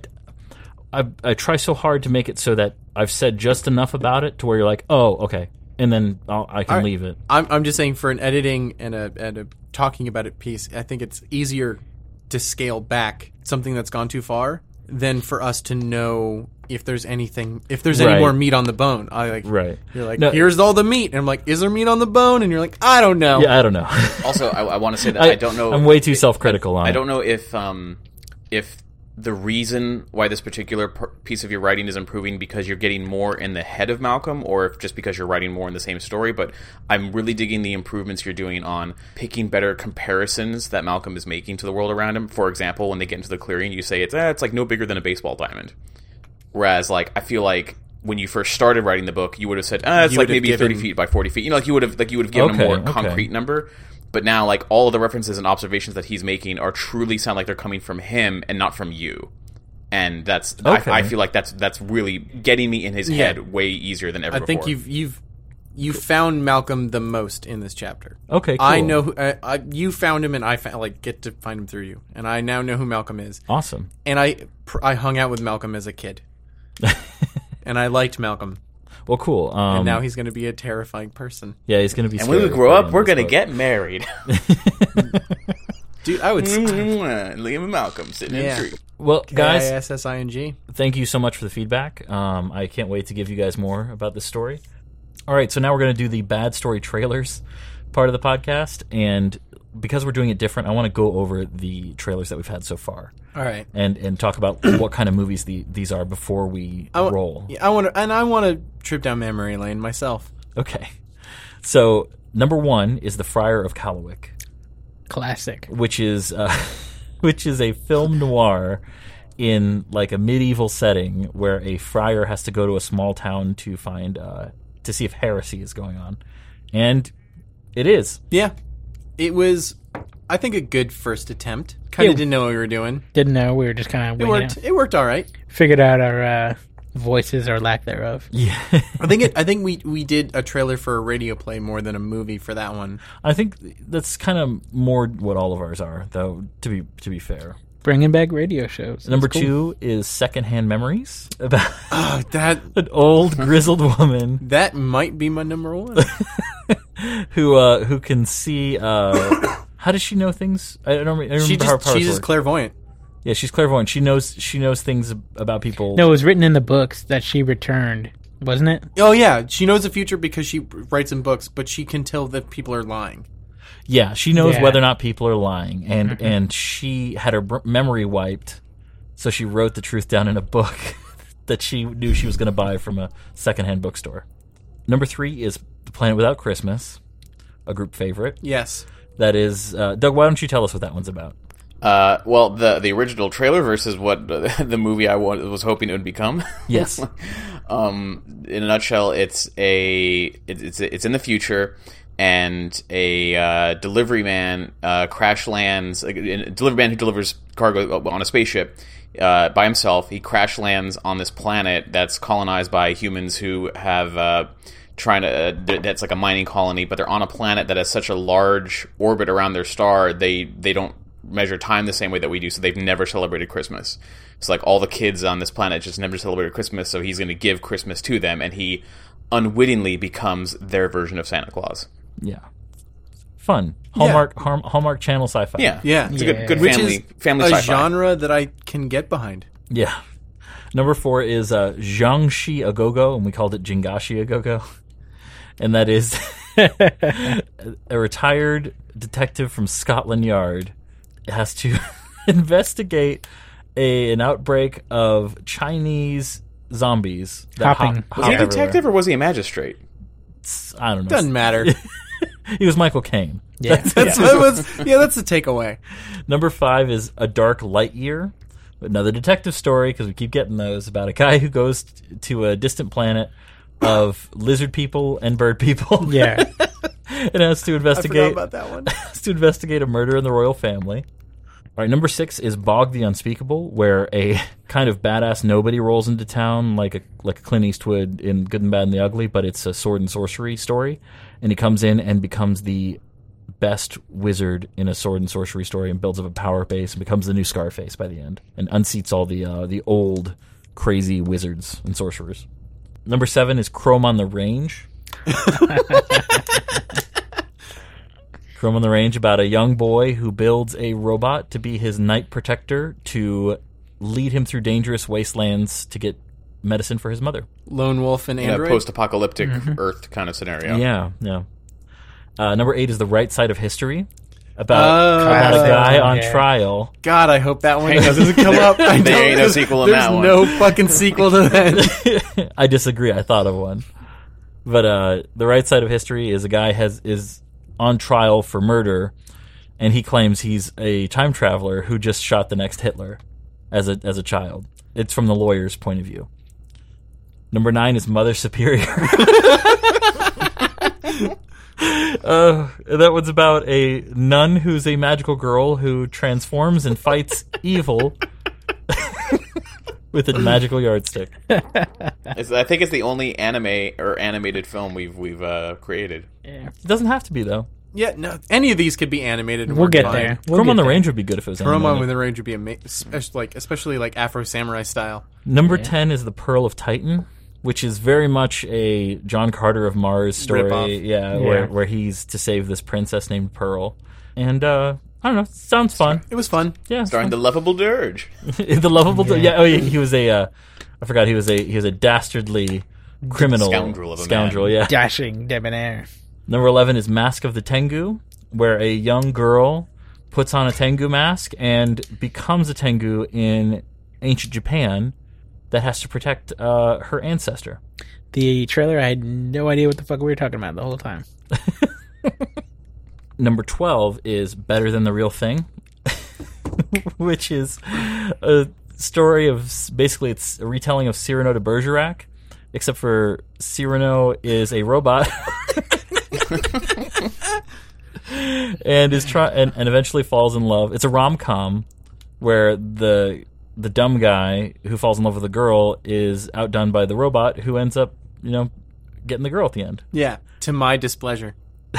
I I try so hard to make it so that I've said just enough about it to where you're like, oh, okay, and then I'll, I can All right. leave it. I'm I'm just saying for an editing and a and a talking about it piece, I think it's easier to scale back something that's gone too far than for us to know if there's anything, if there's Right. any more meat on the bone. I like, Right. You're like, No. here's all the meat, and I'm like, is there meat on the bone? And you're like, I don't know. Yeah, I don't know. Also, I, I want to say that I, I don't know. I'm way too self-critical on I it. don't know if um, if the reason why this particular per- piece of your writing is improving because you're getting more in the head of Malcolm, or if just because you're writing more in the same story. But I'm really digging the improvements you're doing on picking better comparisons that Malcolm is making to the world around him. For example, when they get into the clearing, you say it's eh, it's like no bigger than a baseball diamond. Whereas, like, I feel like when you first started writing the book, you would have said, ah, it's You like would have maybe given- thirty feet by forty feet. You know, like you would have like you would have given Okay, a more okay. concrete number. But now, like, all of the references and observations that he's making are truly sound like they're coming from him and not from you. And that's Okay. I, I feel like that's that's really getting me in his Yeah. head way easier than ever I before. think you've you've you found Malcolm the most in this chapter. Okay, cool. I know who, I, I, you found him, and I found, like get to find him through you, and I now know who Malcolm is. Awesome. And I pr- I hung out with Malcolm as a kid, and I liked Malcolm. Well, cool. Um, And now he's going to be a terrifying person, yeah, he's going to be. and when we scary grow at the up, end we're of this gonna book. get married. dude. I would. Liam and Malcolm sitting Yeah. in a tree. Well, guys, K I S S I N G. thank you so much for the feedback. Um, I can't wait to give you guys more about this story. All right, so now we're going to do the bad story trailers part of the podcast, and because we're doing it different, I want to go over the trailers that we've had so far, All right. and and talk about what kind of movies the, these are before we I wa- roll. Yeah, I want to, and I want to trip down memory lane myself. Okay, so number one is The Friar of Callowwick, Classic. which is uh, which is a film noir in like a medieval setting where a friar has to go to a small town to find uh, to see if heresy is going on, and it is. Yeah, it was. I think a good first attempt. Kind of Yeah. didn't know what we were doing. Didn't know. We were just kind of It winging worked. it. It worked all right. Figured out our uh, voices or lack thereof. Yeah, I think it. I think we we did a trailer for a radio play more than a movie for that one. I think that's kind of more what all of ours are, though. To be to be fair, Bringing back radio shows. number That's cool. two is Secondhand Memories about Oh, that an old grizzled woman that might be my number one. who uh, who can see. Uh, how does she know things? I don't, re- I don't remember she how her just powers she's just work. clairvoyant. Yeah, she's clairvoyant. She knows she knows things about people. No, it was written in the books that she returned, wasn't it? Oh yeah, she knows the future because she writes in books, but she can tell that people are lying. Yeah, she knows Yeah. whether or not people are lying, and and she had her br- memory wiped, so she wrote the truth down in a book that she knew she was going to buy from a secondhand bookstore. Number three is The Planet Without Christmas, a group favorite. Yes. That is, uh, Doug. Why don't you tell us what that one's about? Uh, well, the the original trailer versus what the movie I wa- was hoping it would become. Yes. um, in a nutshell, it's a it, it's it's in the future, and a uh, delivery man uh, crash lands. A, a delivery man who delivers cargo on a spaceship uh, by himself. He crash lands on this planet that's colonized by humans who have. Uh, trying to uh, that's like a mining colony, but they're on a planet that has such a large orbit around their star, they they don't measure time the same way that we do, so they've never celebrated Christmas. So like all the kids on this planet just never celebrated Christmas, so he's going to give Christmas to them, and he unwittingly becomes their version of Santa Claus. Yeah, fun Hallmark Har- Hallmark Channel sci-fi. Yeah, Yeah. it's a Yeah. good good Which family is family a sci-fi. genre that I can get behind. yeah. Number four is uh, Jiangxi Agogo, and we called it Jingashi Agogo. And that is a retired detective from Scotland Yard has to investigate a, an outbreak of Chinese zombies that Hopping. hop, Was he a hop detective everywhere. or was he a magistrate? I don't know. Doesn't matter. He was Michael Caine. Yeah. That's what was. Yeah, that's the takeaway. Number five is A Dark Light Year, another detective story, because we keep getting those, about a guy who goes t- to a distant planet of lizard people and bird people. Yeah. and has to I forgot investigate about that one. has to investigate a murder in the royal family. All right, number six is Bog the Unspeakable, where a kind of badass nobody rolls into town like a like a Clint Eastwood in Good and Bad and the Ugly, but it's a sword and sorcery story, and he comes in and becomes the best wizard in a sword and sorcery story and builds up a power base and becomes the new Scarface by the end and unseats all the uh, the old crazy wizards and sorcerers. Number seven is Chrome on the Range. Chrome on the Range, about a young boy who builds a robot to be his night protector to lead him through dangerous wastelands to get medicine for his mother. Lone Wolf and In a Android. post-apocalyptic Earth kind of scenario. Yeah, yeah. Uh, number eight is The Right Side of History, about, Oh, about a classic. guy on Yeah. trial. God, I hope that one doesn't come up. I There don't- ain't no sequel in There's that one. no fucking sequel to that. I disagree. I thought of one. But uh, The Right Side of History is a guy has is on trial for murder, and he claims he's a time traveler who just shot the next Hitler as a as a child. It's from the lawyer's point of view. Number nine is Mother Superior. Uh, that one's about a nun who's a magical girl who transforms and fights evil with a magical yardstick. It's, I think it's the only anime or animated film we've we've uh, created. It doesn't have to be, though. Yeah, no, any of these could be animated. And We'll work get fine. there. We'll Chrome get on the there. Range would be good if it was Chroma animated. with the Range would be amazing, especially like, especially like Afro Samurai style. Number ten is The Pearl of Titan, which is very much a John Carter of Mars story. Rip-off. Yeah, Yeah. Where, where he's to save this princess named Pearl. And, uh, I don't know, sounds fun. It was fun. Yeah, it's Starring the lovable Dirge. fun. the lovable, yeah. yeah, oh yeah, he was a, uh, I forgot, he was a, he was a dastardly criminal. Scoundrel of a Scoundrel, man. yeah. Dashing debonair. Number eleven is Mask of the Tengu, where a young girl puts on a Tengu mask and becomes a Tengu in ancient Japan that has to protect uh, her ancestor. The trailer, I had no idea what the fuck we were talking about the whole time. Number twelve is Better Than the Real Thing, which is a story of, basically it's a retelling of Cyrano de Bergerac, except for Cyrano is a robot. and is try and, and eventually falls in love. It's a rom-com where the the dumb guy who falls in love with the girl is outdone by the robot who ends up, you know, getting the girl at the end. Yeah, to my displeasure.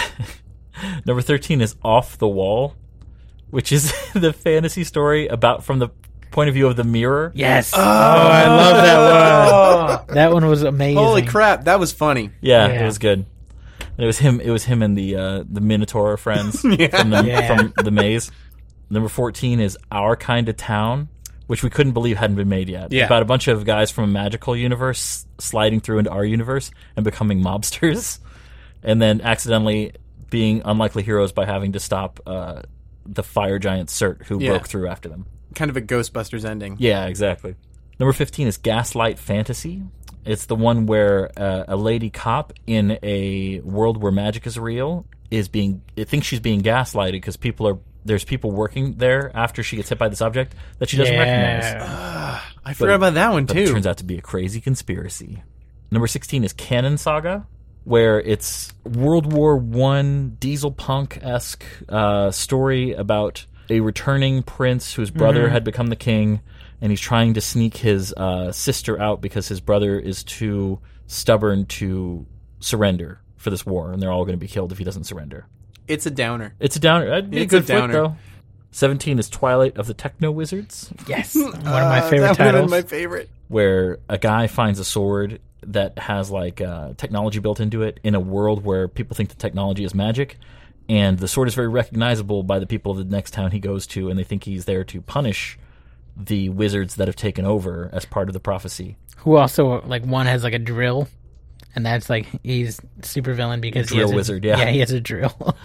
Number thirteen is Off the Wall, which is the fantasy story about from the point of view of the mirror. Yes. Oh, I love that one. That one was amazing. Holy crap, that was funny. Yeah, Yeah. it was good. And it was him. It was him and the uh, the Minotaur friends from, the, Yeah. from the maze. Number fourteen is Our Kind of Town, which we couldn't believe hadn't been made yet. Yeah. About a bunch of guys from a magical universe sliding through into our universe and becoming mobsters, and then accidentally being unlikely heroes by having to stop uh, the fire giant Cert who Yeah. broke through after them. Kind of a Ghostbusters ending. Yeah, exactly. Number fifteen is Gaslight Fantasy. It's the one where uh, a lady cop in a world where magic is real is being it thinks she's being gaslighted because people are there's people working there after she gets hit by this object that she doesn't recognize. Yeah. I forgot about that one But it too. turns out to be a crazy conspiracy. Number sixteen is Cannon Saga, where it's World War One diesel punk esque uh, story about a returning prince whose brother Mm-hmm. had become the king, and he's trying to sneak his uh, sister out because his brother is too stubborn to surrender for this war, and they're all going to be killed if he doesn't surrender. It's a downer. It's a downer. That'd be It's a a good flick, downer. though. Seventeen is Twilight of the Techno Wizards, Yes. One of my Uh, favorite that one titles. is my favorite. where a guy finds a sword that has like uh, technology built into it in a world where people think the technology is magic, and the sword is very recognizable by the people of the next town he goes to, and they think he's there to punish the wizards that have taken over as part of the prophecy. Who also, like, one has, like, a drill. And that's, like, he's super villain because he Drill has a, wizard, yeah. Yeah, he has a drill.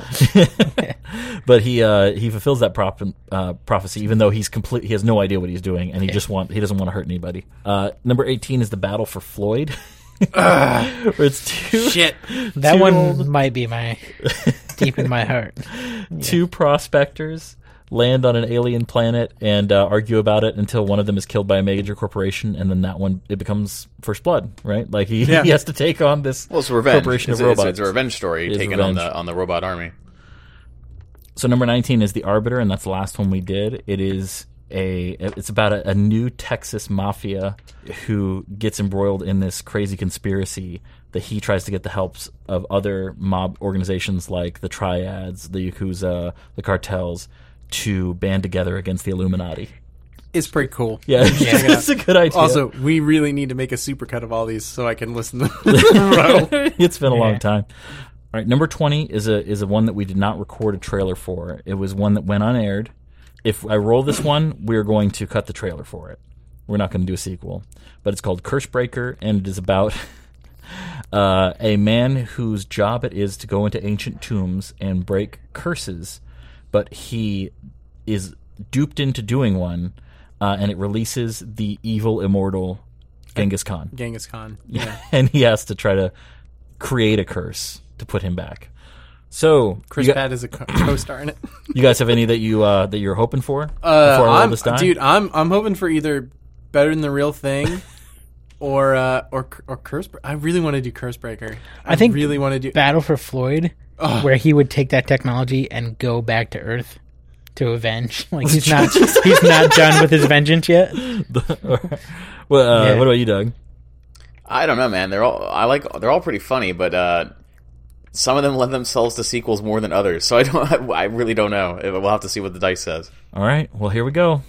But he uh, he fulfills that prop- uh, prophecy, even though he's complete. He has no idea what he's doing, and he just want he doesn't want to hurt anybody. Uh, number eighteen is the Battle for Floyd, where it's two Shit. That Too one old. might be my deep in my heart. two prospectors land on an alien planet and uh, argue about it until one of them is killed by a major corporation, and then that one it becomes First Blood, right? Like he, Yeah. he has to take on this Well, it's a revenge. corporation It's, of a- it's, robots. it's a revenge story It is taken revenge. on the on the robot army. So number nineteen is The Arbiter, and that's the last one we did. It is a it's about a, a new Texas mafia who gets embroiled in this crazy conspiracy that he tries to get the helps of other mob organizations like the Triads, the Yakuza, the cartels to band together against the Illuminati. It's pretty cool. Yeah, it's a good idea. Also, we really need to make a supercut of all these so I can listen to them. It's been a long Yeah. time. All right, number twenty is a is a one that we did not record a trailer for. It was one that went unaired, if I roll this one, we're going to cut the trailer for it. We're not going to do a sequel. But it's called Cursebreaker, and it is about uh, a man whose job it is to go into ancient tombs and break curses, but he is duped into doing one, uh, and it releases the evil, immortal Genghis Khan. Genghis Khan, yeah. And he has to try to create a curse to put him back. So Chris you, Pratt is a co- co-star in it. you guys have any that you uh, that you're hoping for Uh, before I roll I'm, this die? dude, I'm I'm hoping for either Better Than the Real Thing or uh, or or Curse. I really want to do Cursebreaker. I, I think really want to do. Battle for Floyd, where he would take that technology and go back to Earth to avenge. Like he's not he's not done with his vengeance yet. well, uh, Yeah. What about you, Doug? I don't know, man. They're all I like. They're all pretty funny, but uh, some of them lend themselves to sequels more than others. So I don't. I really don't know. We'll have to see what the dice says. All right. Well, here we go.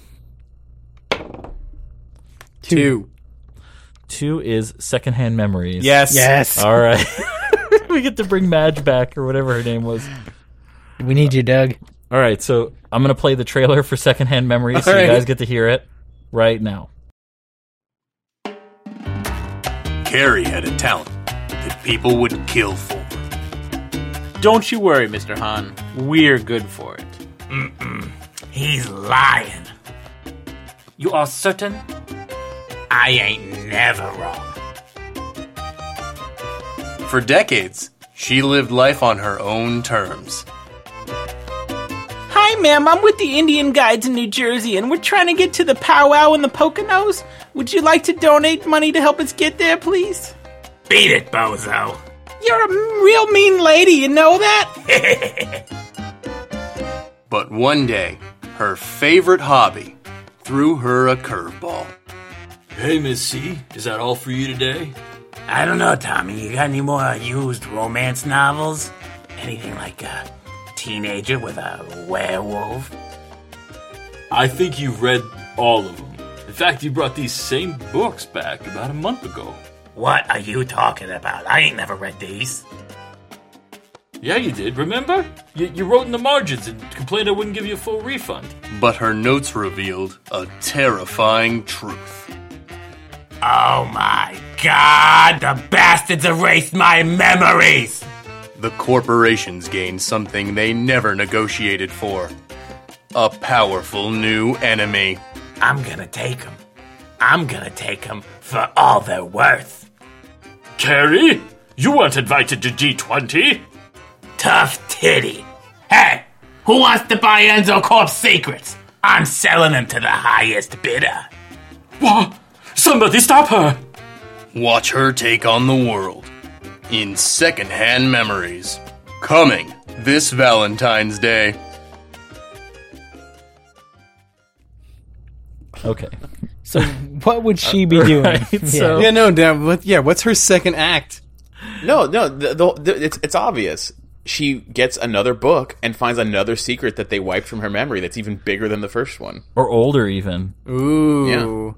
Two. Two is Secondhand Memories. Yes. Yes, All right. We get to bring Madge back, or whatever her name was. we need you, Doug. All right. So I'm going to play the trailer for Secondhand Memories, so All you right. guys get to hear it right now. Carrie had a talent that people would kill for. Don't you worry, Mister Han. We're good for it. He's lying. You are certain? I ain't never wrong. For decades, she lived life on her own terms. Hi, ma'am. I'm with the Indian Guides in New Jersey, and we're trying to get to the powwow in the Poconos. Would you like to donate money to help us get there, please? Beat it, bozo. You're a real mean lady, you know that? But one day, her favorite hobby threw her a curveball. Hey, Miss C, is that all for you today? I don't know, Tommy. You got any more used romance novels? Anything like a teenager with a werewolf? I think you've read all of them. In fact, you brought these same books back about a month ago. What are you talking about? I ain't never read these. Yeah, you did, remember? You, you wrote in the margins and complained I wouldn't give you a full refund. But her notes revealed a terrifying truth. Oh my god! The bastards erased my memories! The corporations gained something they never negotiated for. A powerful new enemy. I'm gonna take them. I'm gonna take them for all they're worth. Carrie, you weren't invited to G twenty. Tough titty. Hey, who wants to buy Enzo Corp's secrets? I'm selling them to the highest bidder. What? Somebody stop her! Watch her take on the world. In Secondhand Memories. Coming this Valentine's Day. Okay. So what would she be doing? Right, so- Yeah, no, damn, what, yeah, what's her second act? No, no, the, the, the, it's it's obvious. She gets another book and finds another secret that they wiped from her memory that's even bigger than the first one. Or older, even. Ooh.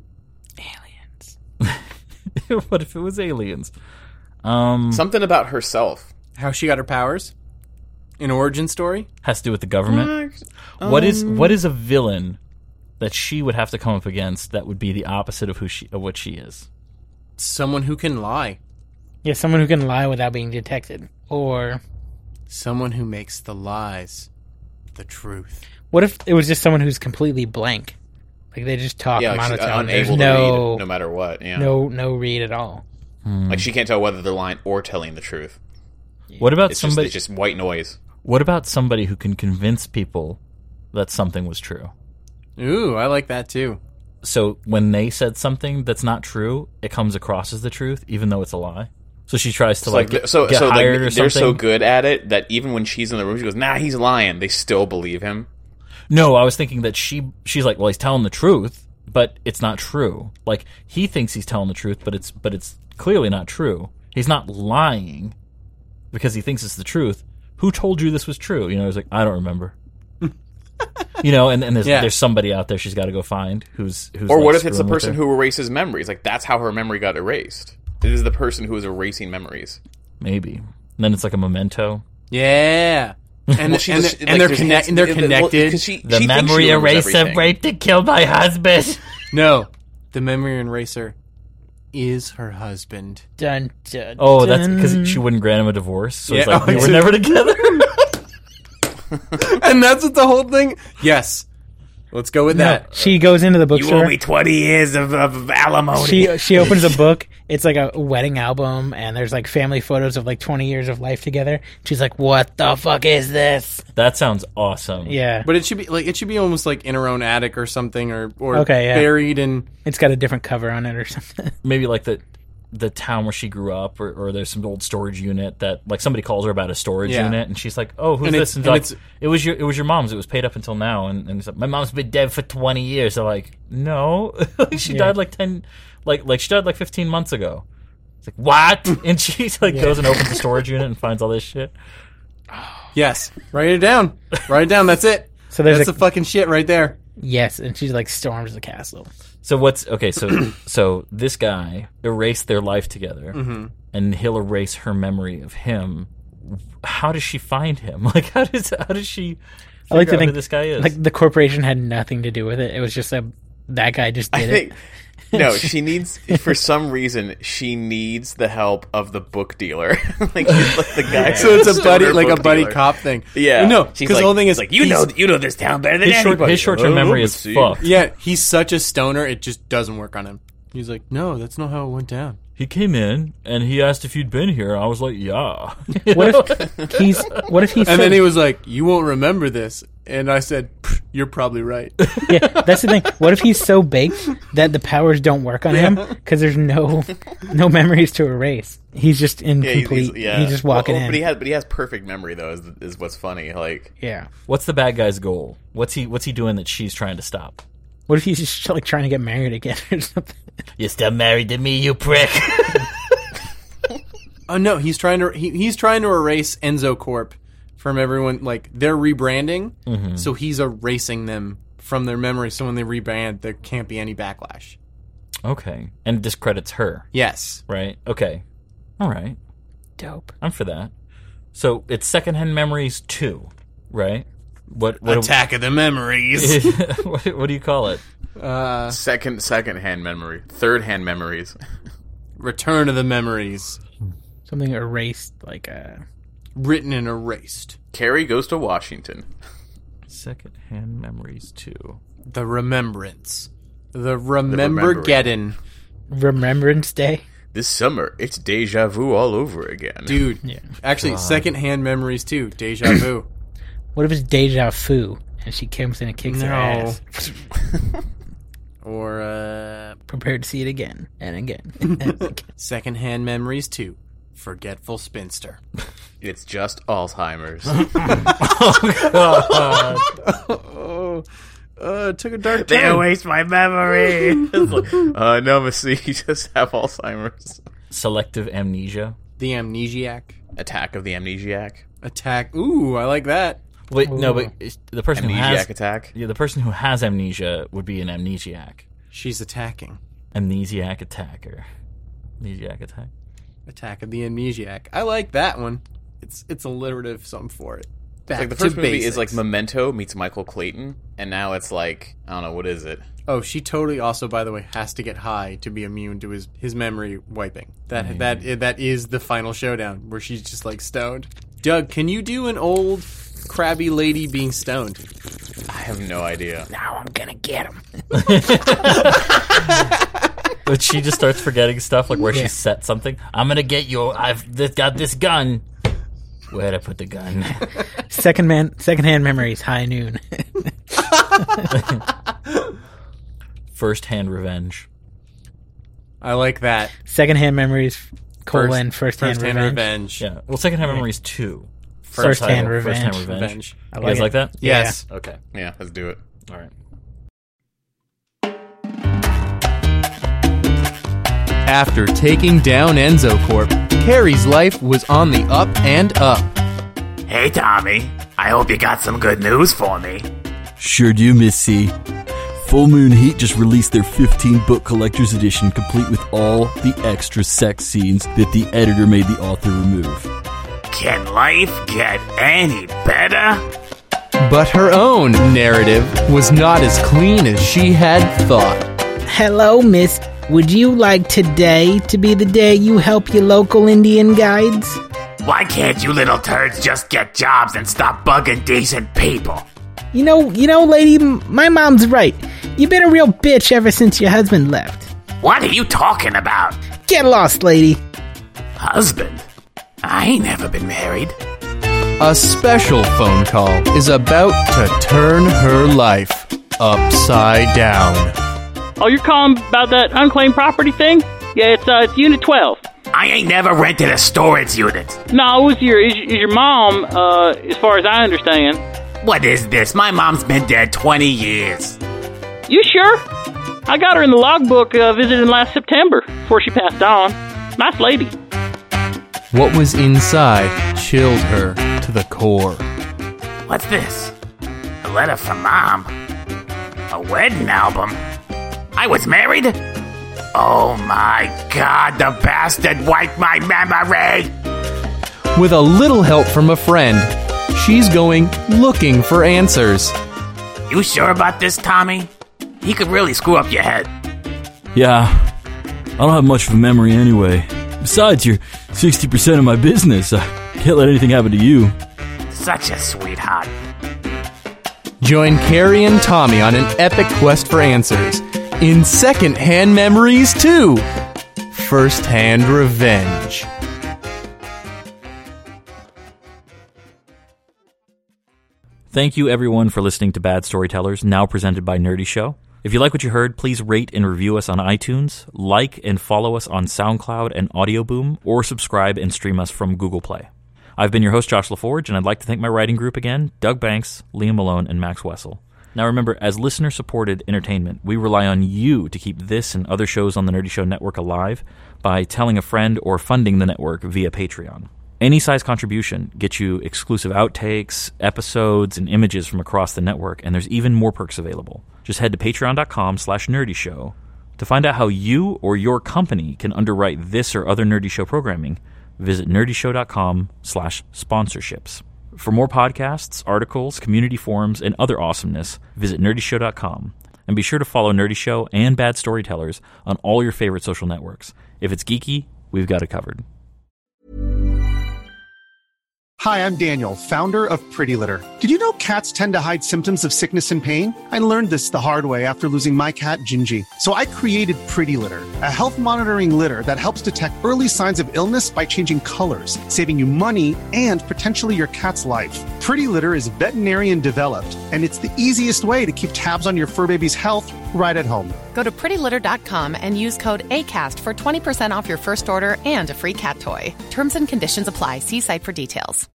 What if it was aliens? Um, Something about herself. How she got her powers? An origin story? Has to do with the government. What is what is a villain that she would have to come up against that would be the opposite of who she of what she is? Someone who can lie. Yeah, someone who can lie without being detected. Or Someone who makes the lies the truth. what if it was just someone who's completely blank? Like they just talk Yeah, like she's monotone. There's unable to no, read no matter what. Yeah. no, no read at all. Like she can't tell whether they're lying or telling the truth. What about It's somebody? just, it's just white noise. What about somebody who can convince people that something was true? Ooh, I like that too. So when they said something that's not true, it comes across as the truth, even though it's a lie. So she tries to So, like like, get, so, get so hired like, or they're something. so good at it that even when she's in the room, she goes, "Nah, he's lying." They still believe him. No, I was thinking that she she's like, well, he's telling the truth, but it's not true. Like he thinks he's telling the truth, but it's but it's clearly not true. He's not lying because he thinks it's the truth. Who told you this was true? You know, he's like, I don't remember. You know, and, and there's Yeah. there's somebody out there she's got to go find who's who's. Or like, what if it's the screwing with person her. who erases memories? Like that's how her memory got erased. It is the person who is erasing memories. Maybe. And then it's like a memento. Yeah. and Well, she and, just- and like, they're there's connect, hints- they're well, connected. 'cause she- The she thinks memory she remembers eraser everything. raped and killed my husband. No, the memory eraser is her husband. Dun, dun, Oh, that's because dun. she wouldn't grant him a divorce. So it's Yeah, like we oh, were it's- never together. And that's what the whole thing. Yes, let's go with that. She goes into the You owe bookstore. me twenty years of, of alimony. She she opens a book. It's like a wedding album, and there's like family photos of like twenty years of life together. She's like, "What the fuck is this?" That sounds awesome. Yeah, But it should be like it should be almost like in her own attic or something, or or Okay, yeah. buried in. it's got a different cover on it or something. Maybe like the the town where she grew up, or, or there's some old storage unit that like somebody calls her about a storage Yeah. unit, and she's like, "Oh, who's And this?" it's- And, and like, it's- it was your it was your mom's. It was paid up until now, and, and it's like, my mom's been dead for twenty years. They're like, "No, she Yeah. died like ten, like like she died like fifteen months ago." It's like, what? And she like goes and opens the storage unit and finds all this shit. Yes, write it down. Write it down. That's it. So there's That's a- the fucking shit right there. Yes, and she like storms the castle. So what's okay? So so this guy erased their life together, Mm-hmm. and he'll erase her memory of him. How does she find him? Like how does how does she? I like to figure out think who this guy is. like the corporation had nothing to do with it. It was just a that guy just I did think it. no, she needs for some reason she needs the help of the book dealer, like, she's like the guy. So it's a stoner buddy, like a book buddy dealer. cop thing. Yeah, no, She's because like, the whole thing is like you know, he's- you know this town better than his short anybody. his short term Oh, memory let's is see. fucked. Yeah, he's such a stoner. It just doesn't work on him. He's like, no, that's not how it went down. He came in and he asked if you'd been here. I was like, yeah. What if he's? What if he's? And so, then he was like, you won't remember this. And I said, you're probably right. yeah, that's the thing. What if he's so baked that the powers don't work on him because there's no no memories to erase? He's just Yeah, he's, incomplete. he's, yeah. He's just walking Well, in. But he has, but he has perfect memory though. Is, is what's funny. Like, yeah. What's the bad guy's goal? What's he What's he doing that she's trying to stop? What if he's just like trying to get married again or something? You're still married to me, you prick. Oh no, he's trying to he, he's trying to erase Enzo Corp from everyone. Like they're rebranding, Mm-hmm. so he's erasing them from their memory. So when they rebrand, there can't be any backlash. Okay, and discredits her, Yes, right? Okay, all right, Dope. I'm for that. So it's Secondhand Memories two, right? What what Attack of the Memories. what, what do you call it? uh, second second hand memory, third hand memories. Return of the Memories. Something erased, like uh Written and erased. Carrie goes to Washington. Secondhand Memories two. The Remembrance. The Remember-geddon. Remembrance Day. This summer, it's deja vu all over again. Dude, Yeah. actually, Secondhand Memories too. Deja vu. What if it's deja vu and she comes in and kicks her No. ass? Or, uh, Prepared to see it again and again. And again. Secondhand Memories two. Forgetful Spinster. It's just Alzheimer's. Oh, uh, it took a dark They turn. erased my memory. uh, no, Missy, you just have Alzheimer's. Selective amnesia. The Amnesiac. Attack of the Amnesiac. Attack. Ooh, I like that. Wait, no, but it's- the person who Amnesiac has attack. yeah, the person who has amnesia would be an amnesiac. She's attacking. Amnesiac attacker. Amnesiac attack. Attack of the Amnesiac. I like that one. It's it's alliterative something for it. Back It's like the to first movie basics. is like Memento meets Michael Clayton, and now it's like, I don't know, what is it? Oh, she totally also, by the way, has to get high to be immune to his, his memory wiping. That that that is the final showdown where she's just like stoned. Doug, can you do an old crabby lady being stoned? I have no idea. Now I'm gonna get him. But she just starts forgetting stuff, like where Yeah. she set something. I'm gonna get you. I've th- got this gun. Where'd I put the gun? Second man, secondhand memories, high noon. First-hand revenge. I like that. Secondhand memories, colon, First- first-hand, first-hand revenge. revenge. Yeah. Well, second-hand memories two. First-hand title, revenge. First-hand revenge. Revenge. I You guys it. like that? Yes. Okay. Yeah, let's do it. All right. After taking down Enzo Corp, Carrie's life was on the up and up. Hey, Tommy. I hope you got some good news for me. Sure do, Miss C. Full Moon Heat just released their fifteen-book collector's edition, complete with all the extra sex scenes that the editor made the author remove. Can life get any better? But her own narrative was not as clean as she had thought. Hello, miss. Would you like today to be the day you help your local Indian guides? Why can't you little turds just get jobs and stop bugging decent people? You know, you know, lady, my mom's right. You've been a real bitch ever since your husband left. What are you talking about? Get lost, lady. Husband? I ain't never been married. A special phone call is about to turn her life upside down. Oh, you're calling about that unclaimed property thing? Yeah, it's, uh, it's Unit twelve. I ain't never rented a storage unit. No, it was your, is, is your mom, uh, as far as I understand. What is this? My mom's been dead twenty years. You sure? I got her in the logbook uh, visiting last September before she passed on. Nice lady. What was inside chilled her to the core. What's this? A letter from Mom? A wedding album? I was married? Oh my God, the bastard wiped my memory! With a little help from a friend, she's going looking for answers. You sure about this, Tommy? He could really screw up your head. Yeah, I don't have much of a memory anyway. Besides, you're sixty percent of my business. I can't let anything happen to you. Such a sweetheart. Join Carrie and Tommy on an epic quest for answers in Secondhand Memories two, First-Hand Revenge. Thank you, everyone, for listening to Bad Storytellers, now presented by Nerdy Show. If you like what you heard, please rate and review us on iTunes, like and follow us on SoundCloud and Audioboom, or subscribe and stream us from Google Play. I've been your host, Josh LaForge, and I'd like to thank my writing group again, Doug Banks, Liam Malone, and Max Wessel. Now remember, as listener-supported entertainment, we rely on you to keep this and other shows on the Nerdy Show Network alive by telling a friend or funding the network via Patreon. Any size contribution gets you exclusive outtakes, episodes, and images from across the network, and there's even more perks available. Just head to patreon.com slash nerdyshow to find out how you or your company can underwrite this or other Nerdy Show programming. Visit nerdyshow.com slash sponsorships. For more podcasts, articles, community forums, and other awesomeness, visit nerdyshow dot com. And be sure to follow Nerdy Show and Bad Storytellers on all your favorite social networks. If it's geeky, we've got it covered. Hi, I'm Daniel, founder of Pretty Litter. Did you know cats tend to hide symptoms of sickness and pain? I learned this the hard way after losing my cat, Gingy. So I created Pretty Litter, a health monitoring litter that helps detect early signs of illness by changing colors, saving you money and potentially your cat's life. Pretty Litter is veterinarian developed, and it's the easiest way to keep tabs on your fur baby's health right at home. Go to pretty litter dot com and use code ACAST for twenty percent off your first order and a free cat toy. Terms and conditions apply. See site for details.